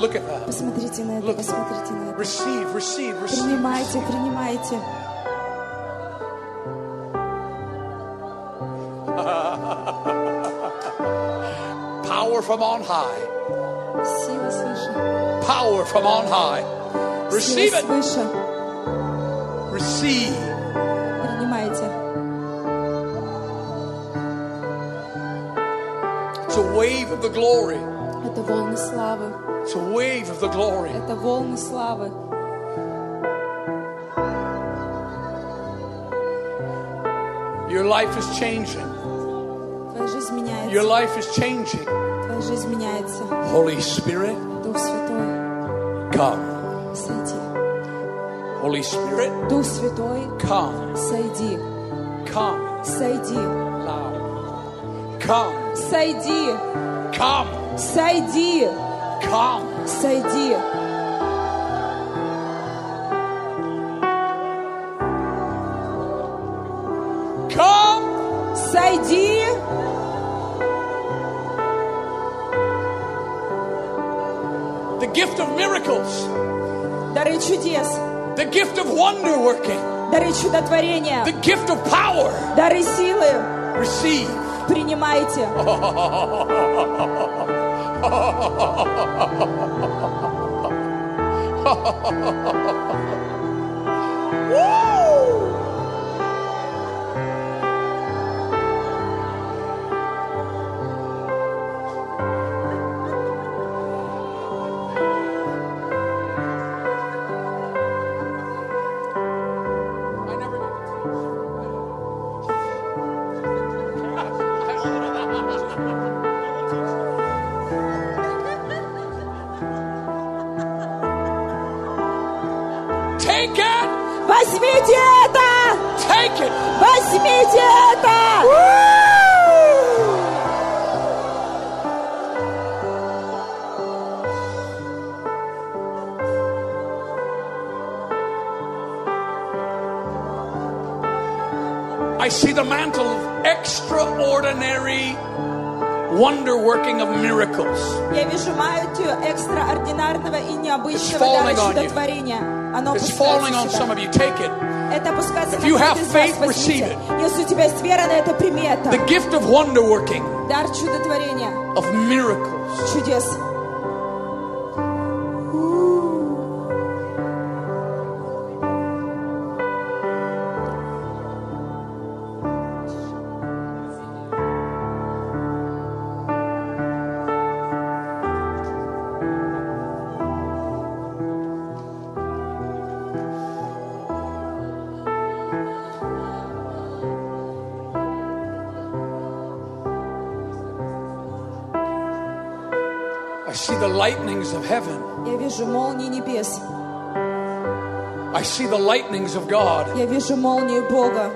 Look at that. Посмотрите на это, Look. посмотрите на это. Receive, receive, receive. Принимайте, принимайте. Power from on high. Сила свыше. Power from on high. Receive Сила it. свыше. Receive. Принимайте. It's a wave of the glory. Это волны славы. It's a wave of the glory. Это волны славы. Your life is changing. Твоя жизнь меняется. Your life is changing. Твоя жизнь меняется. Holy Spirit, Дух Святой, come. сойди. Holy Spirit, Дух Святой, come. сойди. Come. Сойди. Loud. Come. Сойди. Come. Сойди. Come. Сойди. Come. Сойди. The gift of miracles. Дары чудес. The gift of wonder working. Дары чудотворения. The gift of power. Дары силы. Receive. Принимайте. Take it. Возьмите это! Take it. Возьмите это! I see the mantle of extraordinary wonder working of miracles. Я вижу мантию экстраординарного и необычного falling дара on you. чудотворения. Оно It's falling on опускается some сюда. of you. Take it. Это опускается If на you кого-то have из вас. faith, Возьмите. receive it. Если у тебя есть вера на это, прими это. The gift of wonder working, Дар чудотворения, of miracles. чудес. I see the lightnings of heaven. Я вижу молнии небес. I see the lightnings of God. Я вижу молнию Бога.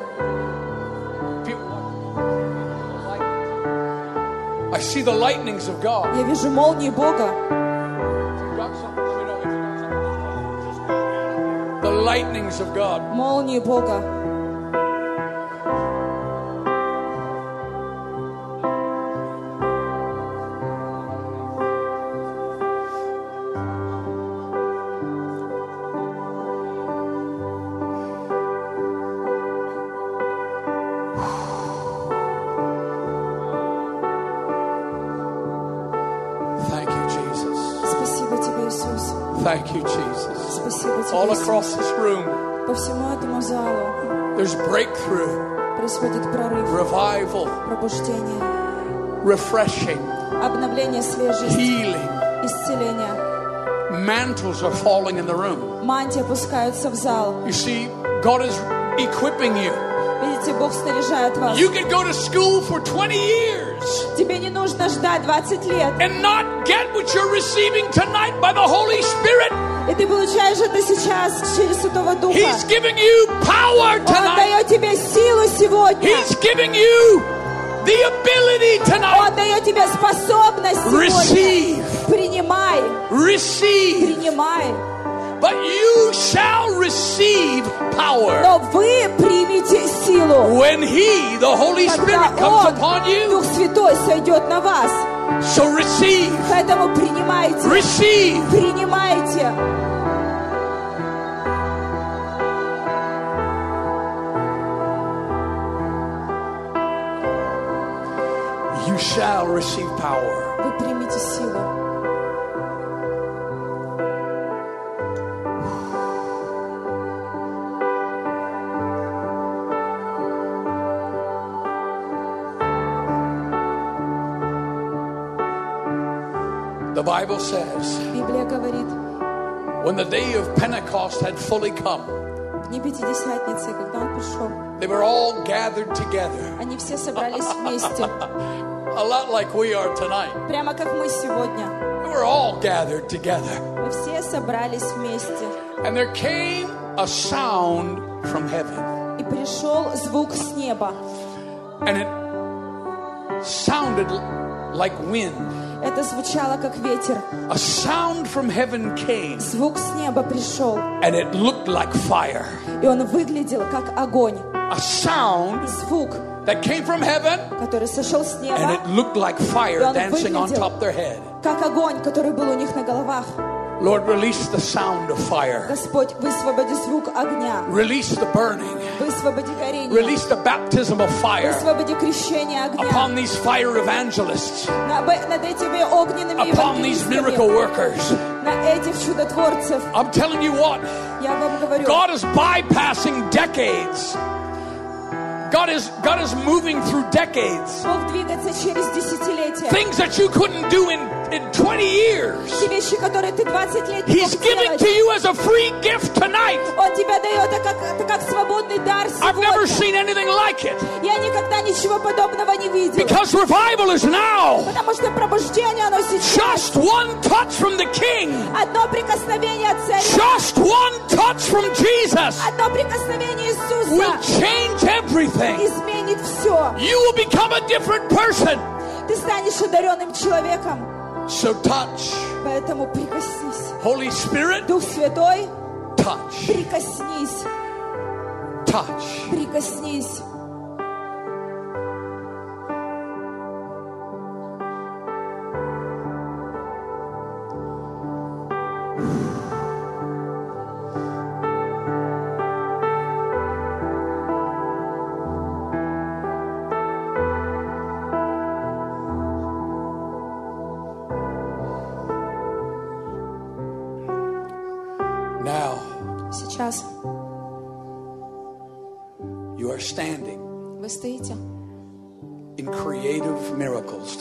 I see the lightnings of God. Я вижу молнии Бога. The lightnings of God. Молнии Бога. Thank you, Jesus. Спасибо тебе, Иисус. Thank you, Jesus. Спасибо тебе, All Иисус. across this room, По всему этому залу there's breakthrough, происходит прорыв, revival, пробуждение, refreshing, обновление свежести, healing. исцеление. Mantles are falling in the room. Мантии опускаются в зал. You see, God is equipping you. Видите, Бог снаряжает вас. You can go to school for 20 years Тебе не нужно ждать 20 лет. and not get what you're receiving tonight by the Holy Spirit. И ты получаешь это сейчас через Святого Духа. He's giving you power Он tonight. дает тебе силу сегодня. He's giving you the ability Он tonight. дает тебе способность сегодня. Receive. Принимай. Receive. Принимай. But you shall receive power Но вы примете силу. when He, the Holy Когда Spirit, comes Он, upon you. Дух Святой, сойдет на вас. So receive. Поэтому принимайте. Receive. Принимайте. You shall receive power. Вы примите силу. The Bible says, Библия говорит, when the day of Pentecost had fully come, в дни Пятидесятницы, когда Он пришел, they were all gathered together. они все собрались вместе. A lot like we are tonight. Прямо как мы сегодня. We were all gathered together. Мы все собрались вместе. And there came a sound from heaven. И пришел звук с неба. And it sounded like wind. Это звучало как ветер. A sound from heaven came. Звук с неба пришел. And it looked like fire. И он выглядел как огонь. A sound Звук, that came from heaven. который сошел с And неба, it looked like fire dancing on top of their head. как огонь, который был у них на головах. Lord, release the sound of fire. Господь, высвободи звук огня. Release the burning. Высвободи горение. Release the baptism of fire Высвободи крещение огня. upon these fire evangelists, Над этими огненными upon these miracle евангелистами. workers. На этих чудотворцев. I'm telling you what, Я вам говорю. God is bypassing decades. God is moving through decades. Бог двигается через десятилетия. Things that you couldn't do in 20 years. Те вещи, которые ты 20 лет не He's мог giving сделать, to you as a free gift tonight. Он тебе дает это как свободный дар I've never сегодня. seen anything like it. Я никогда ничего подобного не видел. Because revival is now. Потому что пробуждение, оно сейчас. Just one touch from the King. Одно прикосновение от царя. Just one touch from Jesus Одно прикосновение Иисуса will change everything. изменит все. You will become a different person. Ты станешь одаренным человеком. So touch. Поэтому прикоснись. Holy Spirit, Дух Святой, touch. прикоснись. Touch. Прикоснись. Now, Сейчас you are standing вы стоите in creative miracles.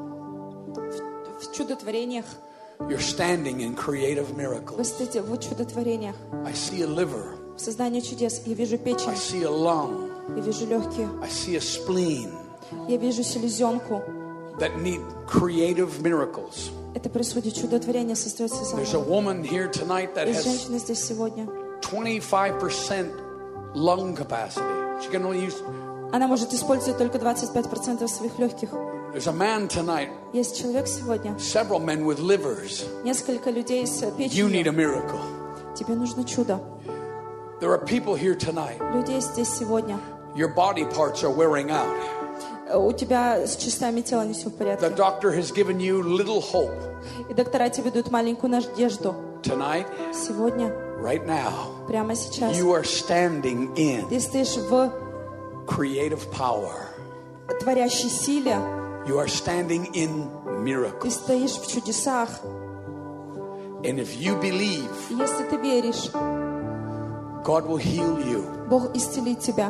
в чудотворениях. You're standing in creative Вы miracles. стоите в чудотворениях. I see a liver. В создании чудес. Я вижу I печень. see a lung. Я вижу легкие. I see a spleen Я вижу селезенку. that need creative miracles. Это происходит чудотворение, создается There's a заново. woman here tonight that Есть has женщина здесь сегодня. 25% lung capacity. She can only use. Она может использовать только 25% своих легких. There's a man tonight, Есть человек сегодня, several men with livers. несколько людей с You need a печенью. miracle. Тебе нужно чудо. There are people here tonight. Людей здесь сегодня. Your body parts are wearing out. У тебя с частями тела не все в The порядке. doctor has given you little hope. И доктора тебе дают маленькую надежду. Tonight, Сегодня, right now, прямо сейчас, you are standing in ты стоишь в creative power. творящей силе. You are standing in Ты miracles. стоишь в чудесах. And if you believe, И если ты веришь, God will heal you. Бог исцелит тебя.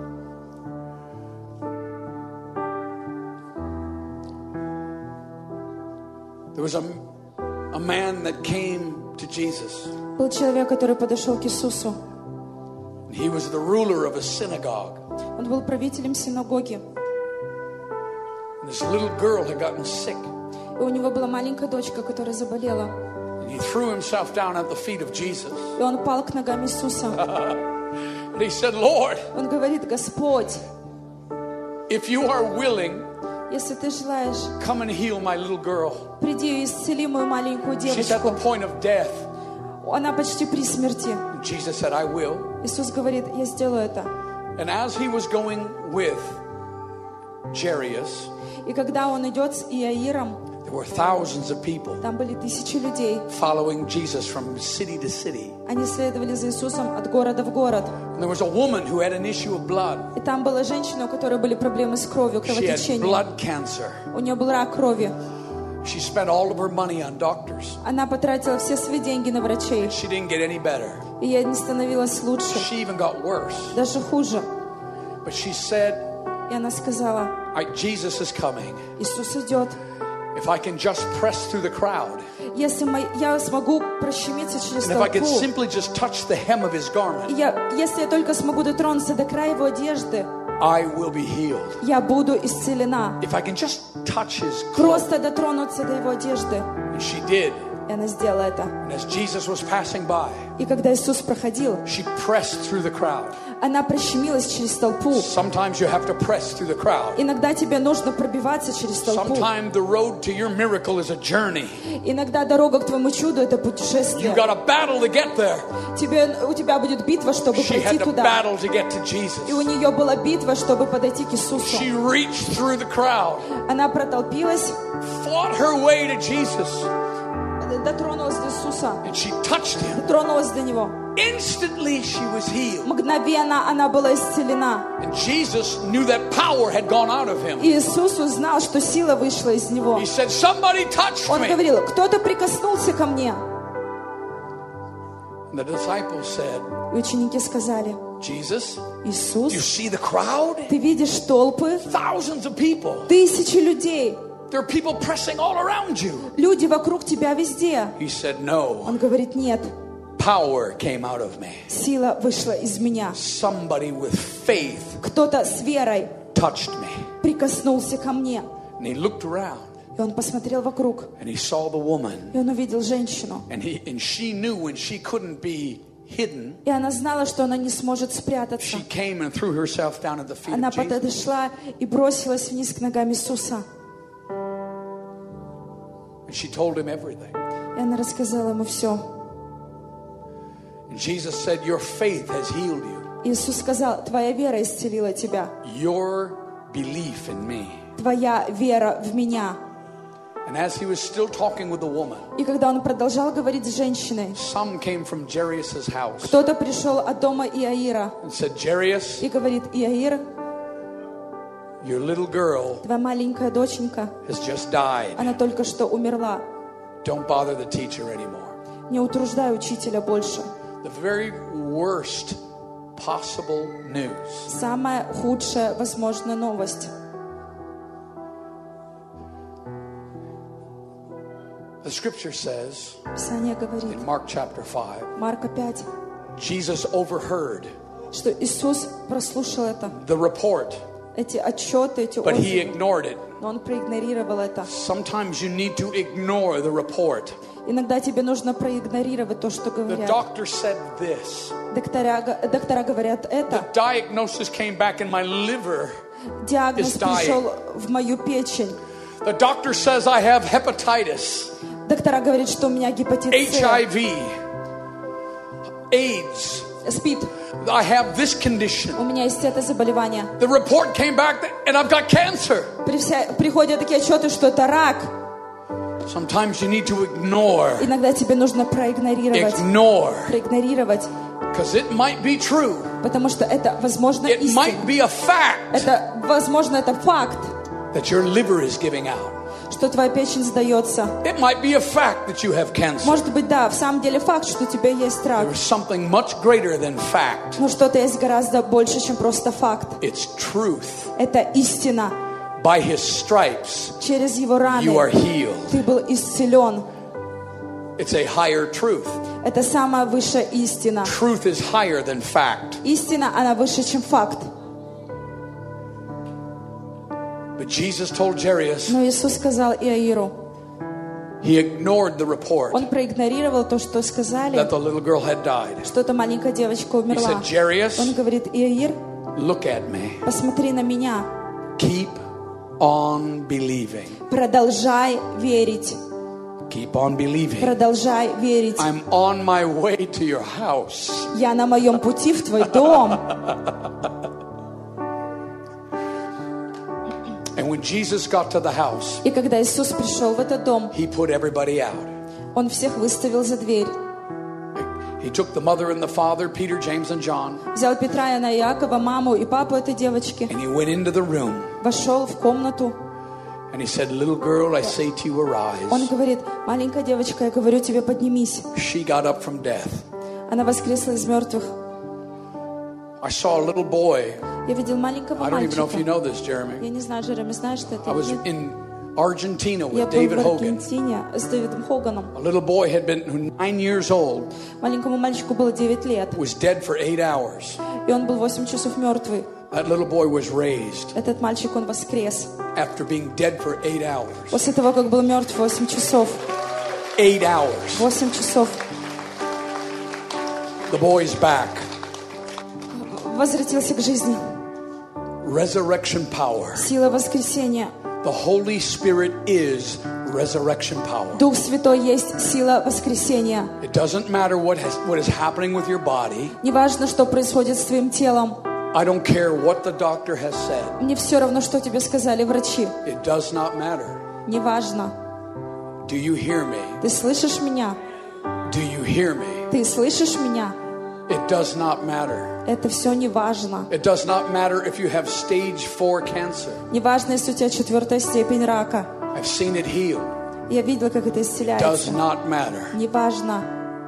There was a man that came to Jesus. Был человек, который подошел к Иисусу. He was the ruler of a synagogue. Он был правителем синагоги. And this little girl had gotten sick. И у него была маленькая дочка, которая заболела. And he threw himself down at the feet of Jesus. И он пал к ногам Иисуса. And he said, Lord, Он говорит: Господь, if you are willing, если ты желаешь, come and heal my little girl. приди и исцели мою маленькую She's at the девочку. point of death. Она почти при смерти. And Jesus said, I will. Иисус говорит: я сделаю это. And as he was going with Jairus, И когда он идет с Иаиром, there were thousands of people там были тысячи людей. following Jesus from city to city. Они следовали за Иисусом от города в город. And there was a woman who had an issue of blood. И там была женщина, у которой были проблемы с кровью, She had кровотечение. blood cancer. У нее был рак крови. She spent all of her money on doctors. Она потратила все свои деньги на врачей. She didn't get any better. И ей не становилось лучше, She even got worse. даже хуже. But she said, И она сказала: Jesus is coming. Иисус идет. If I can just press through the crowd, Если я смогу прощемиться через and if I can толпу, simply just touch the hem of his garment, если я только смогу дотронуться до края его одежды, I will be healed. я буду исцелена. If I can just touch his clothes. Просто дотронуться до его одежды. And she did. И она сделала это. And as Jesus was passing by, И когда Иисус проходил, she pressed through the crowd. она прощемилась через толпу. Sometimes you have to press through the crowd. Иногда тебе нужно пробиваться через толпу. Sometimes the road to your miracle is a journey. Иногда дорога к твоему чуду — это You путешествие. got a battle to get there. У тебя будет битва, чтобы She пройти had to туда. battle to get to Jesus. И у нее была битва, чтобы подойти к Иисусу. She reached through the crowd, Она протолпилась, fought her way to Jesus, дотронулась до Иисуса, and she touched him. дотронулась до Него. Instantly she was healed. Мгновенно она была исцелена. And Jesus knew that power had gone out of him. И Иисус узнал, что сила вышла из Него. He said, somebody touched Он me. говорил: кто-то прикоснулся ко мне. And the disciples said, И ученики сказали: Jesus, Иисус, you see the crowd? ты видишь толпы? Thousands of people. Тысячи людей. There are people pressing all around you. Люди вокруг тебя везде. He said, no. Он говорит: нет, Power came out of me. сила вышла из меня. Somebody with faith Кто-то с верой touched me. прикоснулся ко мне. And he looked around И он посмотрел вокруг. and he saw the woman. И он увидел женщину. And she knew when she couldn't be hidden, И она знала, что она не сможет спрятаться. she came and threw herself down at the feet Она of Jesus. подошла и бросилась вниз к ногам Иисуса. And she told him everything. И она рассказала ему все. And Jesus said, your faith has healed you. Иисус сказал: твоя вера исцелила тебя. Your belief in me. Твоя вера в меня. And as he was still talking with the woman, И когда он продолжал говорить с женщиной, some came from Jairus' house кто-то пришел от дома Иаира and said, Jairus, и говорит: Иаир, your little girl твоя маленькая доченька, has just died. она только что умерла. Don't bother the teacher anymore. Не утруждай учителя больше. The very worst possible news. Самая худшая возможная новость. The scripture says Писание говорит, in Mark chapter 5, Марка 5, Jesus overheard что Иисус прослушал это, the report, эти отчеты, эти but he отзывы, ignored it. но он проигнорировал это. Sometimes you need to ignore the report. Иногда тебе нужно проигнорировать то, что The говорят. doctor said this. Доктора говорят The это. diagnosis came back in my liver. Диагноз is dying. пришел в мою печень. The doctor says I have hepatitis, Доктора говорят, что у меня гепатит С, HIV, AIDS. СПИД. I have this condition. У меня есть это заболевание. The report came back and I've got cancer. Приходят такие отчеты, что это рак. Sometimes you need to ignore. Иногда тебе нужно проигнорировать. Проигнорировать. Because it might be true. Потому что это, возможно, It истина. might be a fact Это, возможно, это факт, that your liver is giving out. что твоя печень сдается. It might be a fact that you have cancer. Может быть, да, в самом деле факт, что у тебя есть рак. There is something much greater than fact. Но что-то есть гораздо больше, чем просто факт. It's truth. Это истина. By his stripes, Через его раны you are healed. ты был исцелен. It's a higher truth. Это самая высшая истина. Truth is higher than fact. Истина, она выше, чем факт. But Jesus told Jairus, Но Иисус сказал Иаиру, he ignored the report он проигнорировал то, что сказали, that the little girl had died. что эта маленькая девочка He умерла. said, Jairus, Он говорит: Иаир, look at me. посмотри на меня. Keep on believing. Продолжай верить. Keep on believing. Продолжай верить. I'm on my way to your house. Я на моем пути в твой дом. And when Jesus got to the house, И когда Иисус пришел в этот дом, he put everybody out. Он всех выставил за дверь. He took the mother and the father, Peter, James, and John, Взял Петра, Иоанна, Иакова, маму и папу этой девочки, and he went into the room. вошел в комнату. And he said, little girl, I say to you, Он arise. говорит: маленькая девочка, я говорю тебе, поднимись. She got up from death. Она воскресла из мертвых. I saw a little boy. Я видел маленького I don't even know if you мальчика. know this, Jeremy. Я не знаю, Джереми, знаешь ты это I или was нет? in Argentina Я with был David в Hogan. Аргентине с Дэвидом Хоганом. A little boy had been 9 years old, Маленькому мальчику было 9 лет, was dead for 8 hours. и он был 8 часов мертвый. That little boy was raised Этот мальчик, он воскрес. after being dead for 8 hours. После того, как был мертв 8 часов. 8 hours. 8 часов. The boy's back. Возвратился к жизни. Resurrection power. Сила воскресения. The Holy Spirit is resurrection power. Дух Святой есть сила воскресения. It doesn't matter what is happening with your body. Неважно, что происходит с твоим телом. I don't care what the doctor has said. Мне все равно, что тебе сказали врачи. It does not matter. Неважно. Do you hear me? Ты слышишь меня? Do you hear me? Ты слышишь меня? It does not matter. Это все не важно. It does not matter if you have stage 4 cancer. Не важно, если у тебя 4-я степень рака. I've seen it heal. Я видела, как это Does исцеляется. not matter. Не важно.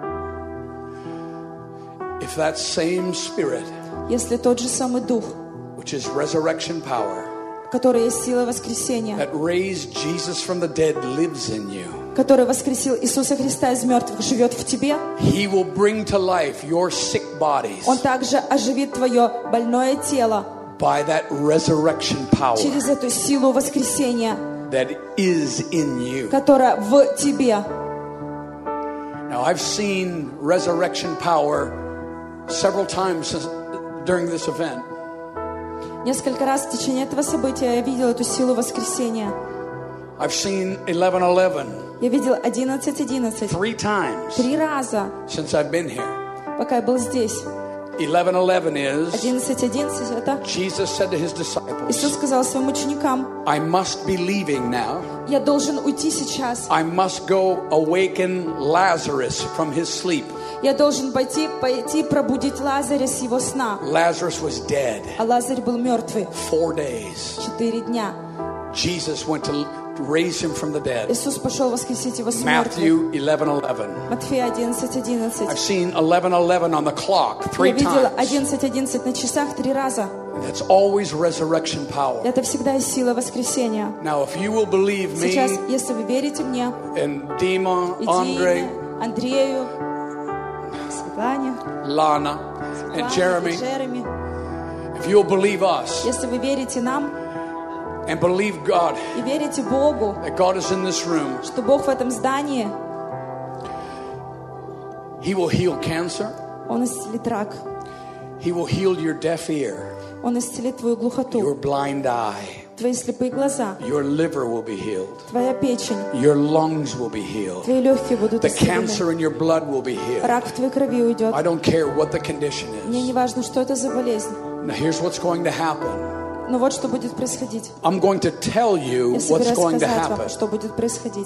If that same spirit, Если тот же самый Дух, which is resurrection power, который есть сила воскресения, that raised Jesus from the dead lives in you, который воскресил Иисуса Христа из мертвых, живет в тебе, He will bring to life your sick bodies Он также оживит твое больное тело by that resurrection power через эту силу воскресения, that is in you. которая в тебе. Now, I've seen resurrection power several times during this event. Несколько раз в течение этого события я видел эту силу воскресения. I've seen 11:11 Я видел 11:11 3 times 3 раза, since I've been here. пока я был здесь. 11:11 is 11:11 это Jesus said to his disciples, Иисус сказал своим ученикам: I must be leaving now. я должен уйти сейчас. I must go awaken Lazarus from his sleep. Я должен пойти пробудить Лазаря с его сна. Lazarus was dead А Лазарь был мертвый 4 days. 4 дня. Jesus went to raise him from the dead. Иисус пошел воскресить его с мертвых. Matthew 11:11. Матфея 11:11. I've seen 11:11 on the clock Я 3 видела times. 11:11 на часах 3 раза. That's always resurrection power. Это всегда есть сила воскресения. Now, if you will believe Сейчас, me если вы верите мне, and Dima, и Andre, Диме, Андрею, Светлане, Lana, and Светлане, Jeremy, Джереми, if you'll believe us если вы верите нам and believe God, и верите Богу, that God is in this room, что Бог в этом здании, He will heal cancer. Он исцелит рак, He will heal your deaf ear, Он исцелит твою your глухоту, blind eye. твои слепые глаза, Your liver will be healed. твоя печень, Your lungs will be healed. твои легкие будут The исцелены. cancer in your blood will be healed. Рак в твоей крови уйдет. I don't care what the condition Мне is. не важно, что это за болезнь. Now, here's what's going to happen. Но вот что будет происходить. I'm going to tell you Я what's собираюсь going to сказать вам, happen. что будет происходить.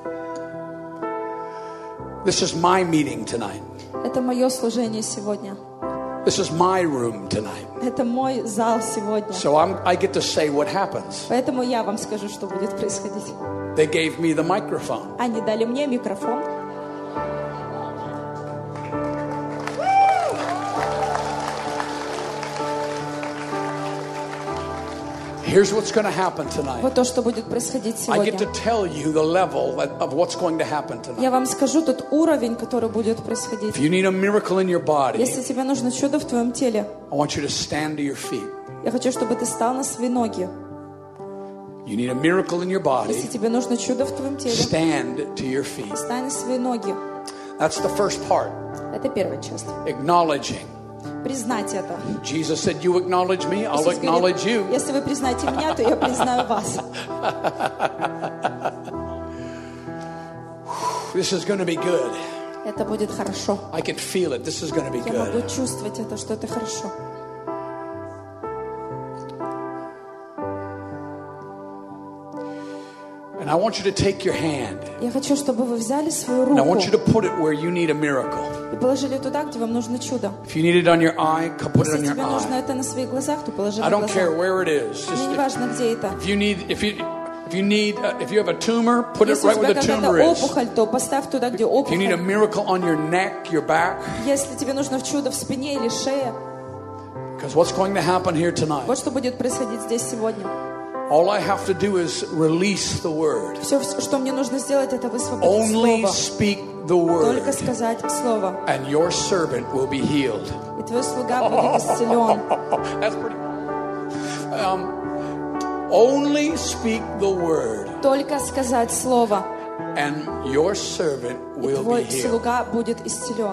This is my meeting tonight. Это мое служение сегодня. This is my room tonight. Это мой зал сегодня. So I get to say what happens. Поэтому я вам скажу, что будет происходить. They gave me the microphone. Они дали мне микрофон. Here's what's going to happen tonight. Вот то, что будет происходить I get to сегодня. tell you the level of what's going to happen tonight. Я вам скажу тот уровень, который будет происходить. If you need a miracle in your body, Если тебе нужно чудо в твоем теле, I want you to stand to your feet. я хочу, чтобы ты стал на свои ноги. You need a miracle in your Если body, тебе нужно чудо в твоем теле, stand to your feet. стань на свои ноги. That's the first part. Это первая часть. Acknowledging. Признать это. Jesus said, you acknowledge me, I'll Иисус acknowledge говорит, you. если вы признаете меня, то я признаю вас. This is going to be good. Это будет хорошо. I can feel it. This is going to be Я могу good. чувствовать это, что это хорошо. And I want you to take your hand. Я хочу, чтобы вы взяли свою And I want you to руку put it where you need a miracle. и положили туда, где вам нужно чудо. If you need it on your eye, put it on Если your тебе нужно eye. это на своих глазах, то положи I на don't care глаза. where it is. Мне не важно, где это. If you have a tumor, put it Если у right where тебя the какая-то tumor is. опухоль, то поставь туда, где If you need a опухоль. miracle on your neck, your back, Если тебе нужно чудо в спине или шее, because what's going to happen here tonight? вот что будет происходить здесь сегодня. All I have to do is release the word. Все, что мне нужно сделать, это высвободить Only слово. speak the word, Только сказать слово. and your servant will be healed. И твой слуга будет исцелен. That's pretty. Only speak the word, Только сказать слово, and your servant и will be твой healed. слуга будет исцелен.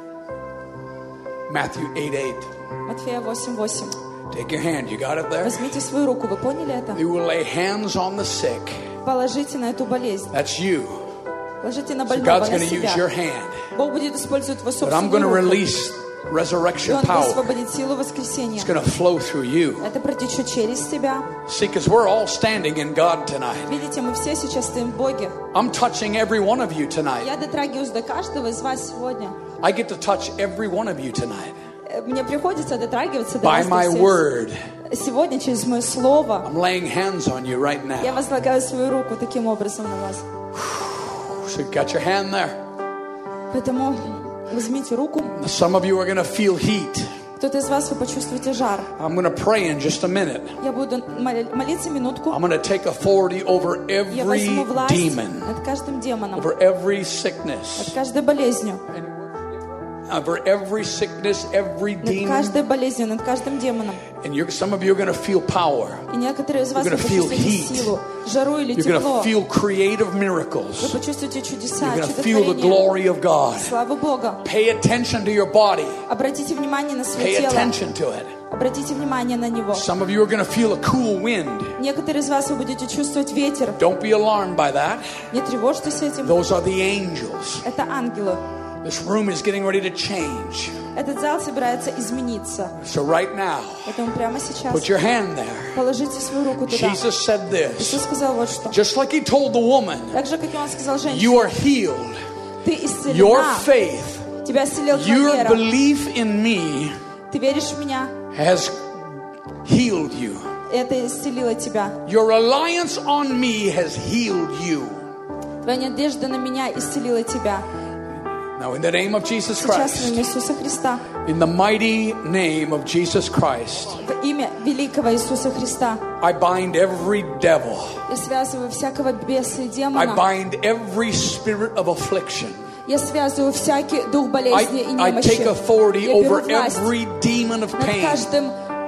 Matthew 8:8. Матфея 8:8. Take your hand. You got it there? Возьмите свою руку, вы поняли это? You will lay hands on the sick. Положите на эту болезнь. That's you. Положите на So больного, God's на going to use your себя. hand. Бог будет использовать твою But I'm going to собственную руку. release И resurrection Он power. высвободит силу воскресения. It's going to flow through you. Это протечет через тебя. See, because we're all standing in God tonight. Видите, мы все сейчас стоим в Боге. I'm touching every one of you tonight. Я дотрагиваюсь до каждого из вас сегодня. I get to touch every one of you tonight. Мне приходится дотрагиваться до By вас my всех. word. Сегодня через мое слово I'm laying hands on you right я now. возлагаю свою руку таким образом на вас. So you got your hand there. Поэтому возьмите руку. Some of you are going to feel heat. Кто-то из вас, вы почувствуете жар. I'm going to pray in just a minute. Я буду молиться минутку. I'm going to take authority over Я every возьму власть demon, над каждым демоном, over every над sickness, каждой болезнью, over every sickness, every над demon. каждой болезнью, над каждым демоном. And some of you are going to feel power. И некоторые из вас You're вы gonna feel почувствуете heat. силу, жару или You're going тепло. to feel creative Вы miracles. почувствуете чудеса, You're going to feel the чудотворение. glory of God. Слава Богу. Pay attention to your body. Обратите внимание на свое Pay тело. attention to it. Обратите внимание на него. Some of you are going to feel a cool wind. Некоторые из вас вы будете чувствовать ветер. Don't be alarmed by that. Не тревожьтесь этим. Those are the angels. Это ангелы. This room is getting ready to change. Этот зал собирается измениться. So right now, Поэтому прямо сейчас put your hand there. положите свою руку туда. Jesus said this. Иисус сказал вот что. Just like he told the woman, Так же, как и Он сказал женщине, you are healed. ты Your исцелена. faith, Тебя исцелил твоя your вера. belief in me Ты веришь в меня. has healed you. Это исцелило тебя. Your reliance on me has healed you. Твоя надежда на меня исцелила тебя. Now, in the name of Jesus Сейчас во Christ, имя Иисуса Христа. in the mighty name of Jesus Christ, В имя великого Иисуса Христа. I bind every devil. Я связываю всякого беса и I демона. bind every spirit of affliction. Я связываю всякий дух болезни и I take немощи. authority Я беру over власть every demon of над pain, каждым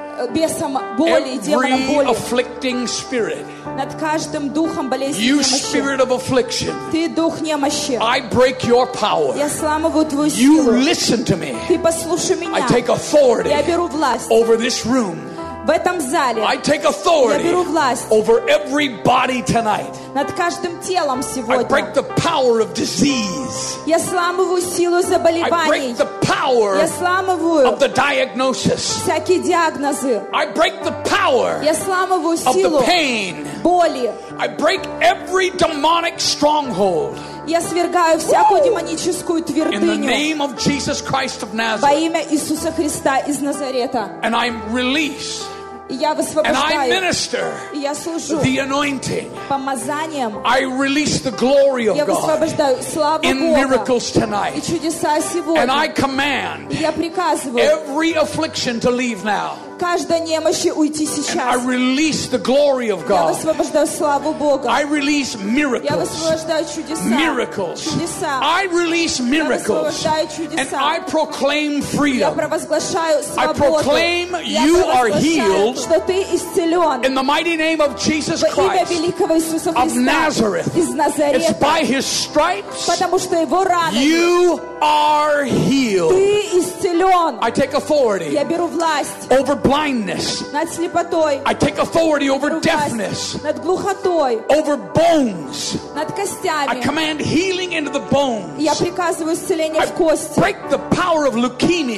бесом боли и демоном every боли. afflicting spirit. Над каждым духом болезни и You немощи. spirit of affliction, Ты дух немощи. I break your power. Я сламываю твою You силу. listen to me. Ты послушай I меня. take authority Я беру власть over this room. в этом зале. I take Я authority беру власть over every body tonight. над каждым телом I сегодня. break the power of disease. Я сламываю силу I заболеваний. break the power Я сламываю of the diagnosis. всякие диагнозы. I break the power Я сламываю of силу the pain. боли. I break every demonic stronghold Я свергаю всякую демоническую in the твердыню name of Jesus Christ of во Nazareth. имя Иисуса Христа из Назарета. And I release И я and I высвобождаю, minister и я служу the anointing. помазанием. I release the glory Я of God высвобождаю славу in Бога miracles и tonight. чудеса And I сегодня. command И я приказываю every affliction to leave now. каждой немощи уйти And I сейчас. release the glory of Я God. высвобождаю славу Бога. I release Я miracles. высвобождаю чудеса. Miracles. Чудеса. I release miracles. высвобождаю And чудеса. I proclaim Я freedom. провозглашаю I свободу. proclaim Я you are провозглашаю, healed что ты исцелен. in the mighty name of Jesus Во имя Christ великого Иисуса of Христа Nazareth. из It's Назарета. by His stripes Потому что его раны you are healed. ты исцелен. I take authority Я беру власть over blindness. над слепотой. I take authority over Беру deafness, власть над глухотой, over bones. над I костями. command healing into the bones. Я приказываю исцеление I в кости. break the power of leukemia.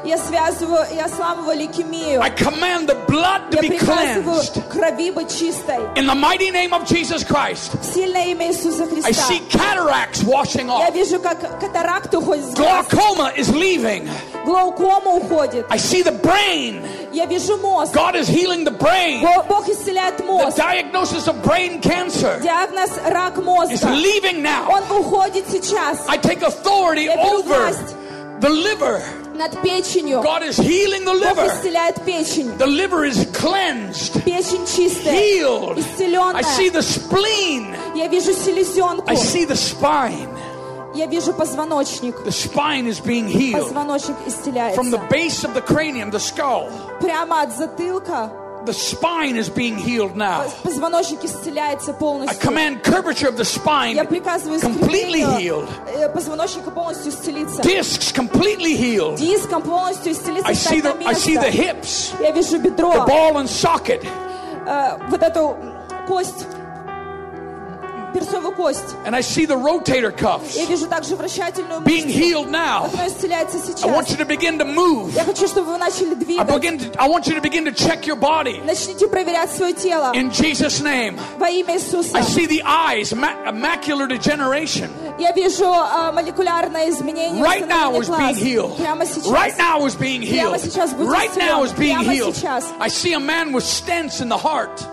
Я сламываю лейкемию. I command the blood to Я be приказываю cleansed. крови быть чистой. In the mighty name of Jesus Christ. В сильное имя Иисуса I Христа. see cataracts washing Я off. вижу, как катаракта уходит с глаз. Glaucoma is leaving. Глаукома уходит. I see the brain. Я вижу мозг. God is healing the brain. Бог исцеляет The мозг. diagnosis of brain cancer Диагноз рак is мозга. leaving now. Он уходит сейчас I take authority Я беру over власть the liver. над печенью. God is healing the Бог liver. исцеляет печень. The liver is cleansed, Печень чистая, healed. I исцеленная. see the spleen. Я вижу селезенку. I see the spine. Я вижу позвоночник. The spine is being healed. Позвоночник исцеляется. From the base of the cranium, the skull, Прямо от затылка the spine is being healed now. позвоночник исцеляется I полностью. command curvature of the spine Я приказываю completely скреплению healed. позвоночника полностью исцелиться. Discs completely healed. Диском полностью исцелиться, I встать на see the место. hips, Я вижу бедро, the ball and socket. вот эту кость, перцовую кость. And I see the rotator cuffs Я вижу также вращательную being мышцу, healed now. которая исцеляется I want сейчас. you to begin to move. Я хочу, чтобы вы начали двигать. I want you to begin to check your body. Начните проверять свое тело In Jesus' name. во имя Иисуса. I see the eyes, macular degeneration. Я вижу молекулярное изменение. Right now is глаз. being healed. Прямо сейчас. Right now is being healed. Прямо сейчас будь Right now is being Прямо healed. сейчас. I see a man with stents in the heart.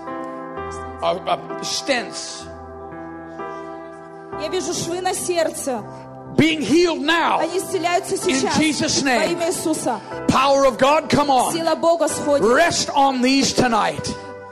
Stents. Я вижу швы на сердце. Being healed now. Они исцеляются сейчас. In Jesus' name. Во имя Иисуса. Power of God, come on. Сила Бога сходит. Rest on these tonight.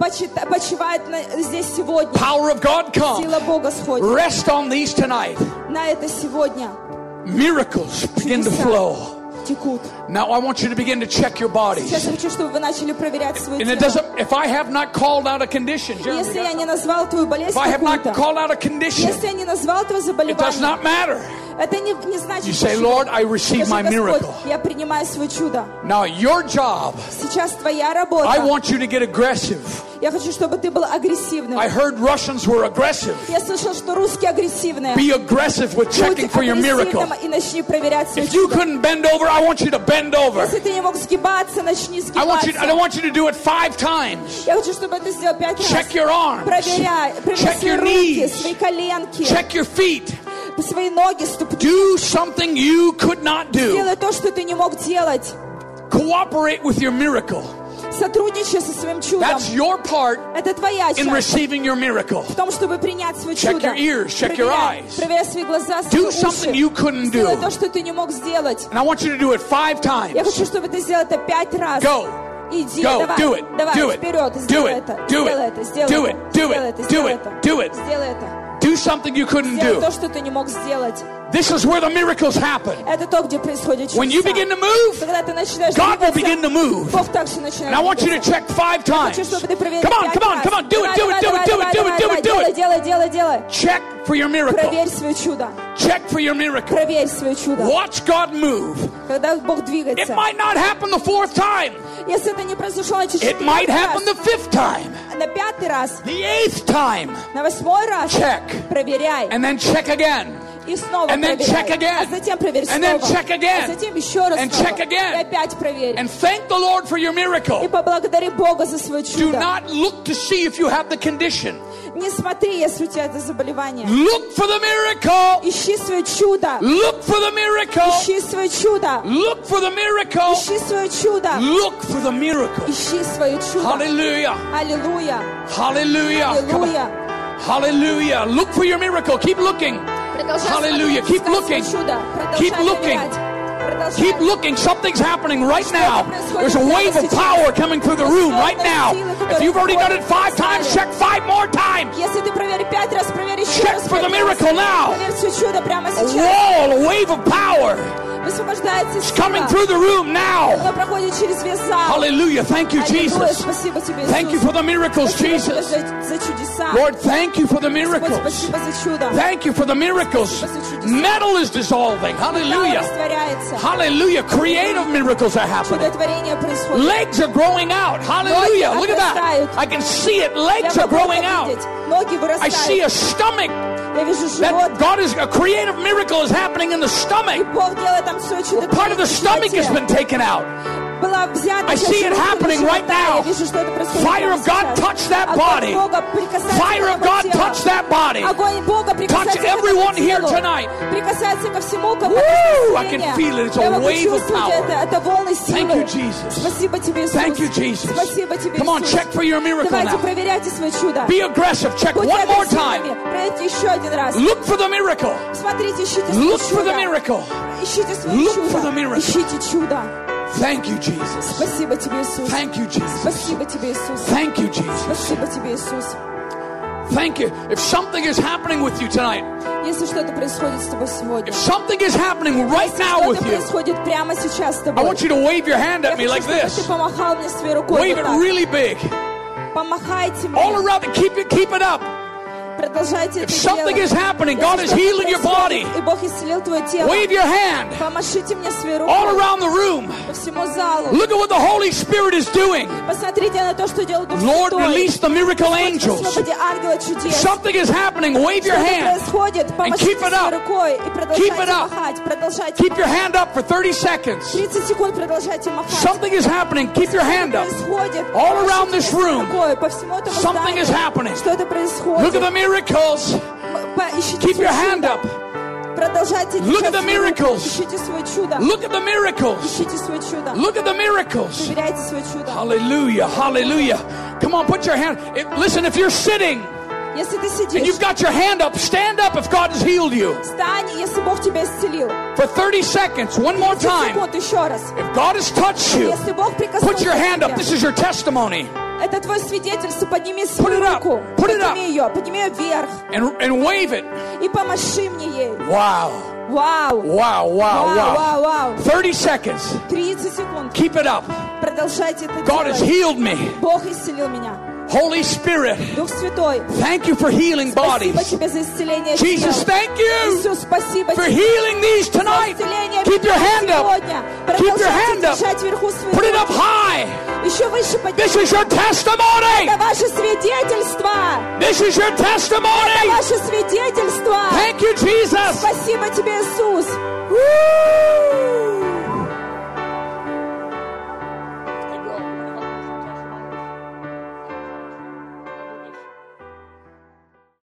Почивает здесь сегодня. Power of God, come. Сила Бога сходит. Rest on these tonight. На это сегодня. Miracles begin to flow. Текут. Now I want you to begin to check your bodies. Сейчас я хочу, чтобы вы начали проверять свое And it тело. doesn't, if I have not called out a condition, Jeremy, Если я не назвал твою болезнь if I have not какую-то, called out a condition, если я не назвал твое it does заболевание, not matter. это не значит You say, ничего. Lord, I receive my Скажи, Господь, miracle. я принимаю свое чудо. Now your job, Сейчас твоя работа. I want you to get aggressive. Я хочу, чтобы ты был агрессивным. I heard Russians were aggressive. Я слышал, что русские агрессивные. Be aggressive with checking Будь for your miracle. агрессивным и начни проверять свое If you чудо. couldn't bend over, I want you to bend over. Если ты не мог сгибаться, начни I сгибаться. don't want you to do it 5 times. Я хочу, чтобы ты сделал 5 раз. Check your arms. Проверяй. Проверяй Check свои your руки, knees. свои коленки, Check your feet. свои ноги, ступни. Do something you could not do. Делай то, что ты не мог делать. Cooperate with your miracle. Сотрудничай со своим чудом. That's your part Это твоя in часть receiving your miracle. в том, чтобы принять свое Check чудо. your ears, check your Проверяй. eyes. Проверяй свои глаза, свои Do уши. something you couldn't Сделай do. то, что ты не мог сделать. And I want you to do it 5 times. Я хочу, чтобы ты сделал это 5 раз. Go. Иди, Go. давай, Do it. давай, Do it. вперед, Do сделай it. это, Do сделай it. это, сделай Do это, it. Do сделай it. это, Do сделай it. это, Do it. сделай это. Do something you couldn't Сделай do. то, что ты не мог сделать. This is where the miracles happen. Это то, где происходит When you чудеса. begin to move, Когда ты начинаешь God will двигаться, begin to move. Бог также начинает And I want you to двигаться. check 5 times. Хочу, чтобы ты проверил Come on, 5 come on, раз. come on. Do it, do it, do it, do it, do it, do it, do it. Делай. Check for your miracle. Проверь свое чудо. Check for your miracle. Проверь свое чудо. Watch God move. Когда Бог It двигается. might not happen the 4th time. Если это не произошло на It might 4-й happen the раз, 5th time. на 5-й раз, The 8th time. на 8-й раз, Check. проверяй. And then check again. И снова And then проверяй. check again. А затем проверь And then снова. check again. А затем еще раз And снова. check again. И опять проверь. And thank the Lord for your И miracle. поблагодари Бога за свое Do чудо. not look to see if you have the condition. Не смотри, если у тебя это заболевание. Look for the miracle. Ищи свое чудо. Look for the miracle. Ищи свое чудо. Look for the miracle. Ищи свое чудо. Look for the miracle. Ищи свое чудо. Hallelujah. Аллилуйя. Hallelujah. Come on. Аллилуйя. Hallelujah. Look for your miracle. Keep looking. Продолжай Hallelujah. смотреть, Keep искать looking. свое чудо. Keep Продолжай looking. проверять. Продолжай. Keep looking. Something's happening right now. There's a wave of power coming through the room right now. If you've already done it 5 times, check 5 more times. Если ты проверь 5 раз, проверь еще Check раз. for the 5 раз. miracle now. Проверь свое чудо прямо A сейчас. wall, a wave of power Высвобождается is сила. coming through the room now. Она проходит через весь зал. Hallelujah. Thank you, Аллилуйя. Jesus. Спасибо тебе, Иисус. Thank you for the miracles, Спасибо тебе Jesus. за чудеса. Lord, thank you for the Господь, miracles. спасибо за чудо. Thank you for the miracles. Metal is dissolving. Металл Hallelujah. растворяется. Hallelujah. Creative miracles are happening. Чудотворение происходит. Legs are growing out. Hallelujah. Look at that. I can see it. Legs Я are могу growing это out. видеть. Ноги I see вырастают. a stomach. Я вижу That живот. God is a creative miracle is happening in the И stomach. Бог делает Part of the stomach has been taken out. I see it happening right now. Fire of God touch that body. Fire of God touch that body. Touch everyone here tonight. Woo! I can feel it. It's a wave of power. Thank you, Jesus. Thank you, Jesus. Come on, check for your miracle now. Be aggressive. Check one more time. Look for the miracle. Look for the miracle. Look for the miracle. Thank you, Jesus. Thank you, Jesus. Thank you, Jesus. Thank you. If something is happening with you tonight, if something is happening right now with you, I want you to wave your hand at me like this. Wave it really big. All around it. Keep it up. If something is happening, God is healing your body. Wave your hand all around the room. Look at what the Holy Spirit is doing. Lord, release the miracle angels. If something is happening, wave your hand and keep it up. Keep it up. Keep your hand up for 30 seconds. Something is happening. Keep your hand up. All around this room, something is happening. Look at the miracles. Keep your hand up. Look at the miracles. Look at the miracles. Look at the miracles. Hallelujah. Hallelujah. Come on, put your hand. Listen, if you're sitting and you've got your hand up, stand up if God has healed you. For 30 seconds, one more time. If God has touched you, put your hand up. This is your testimony. Это твое свидетельство. Подними свою руку. Подними ее. Подними ее вверх. And wave it. И помаши мне ей. Wow. Wow. Wow, wow, wow. Wow. 30 seconds. 30 секунд. Keep it up. Продолжайте это делать. God has healed me. Бог исцелил меня. Holy Spirit, thank you for healing bodies. Jesus, thank you for healing these tonight. Keep your hand up. Keep your hand up. Put it up high. This is your testimony. This is your testimony. Thank you, Jesus.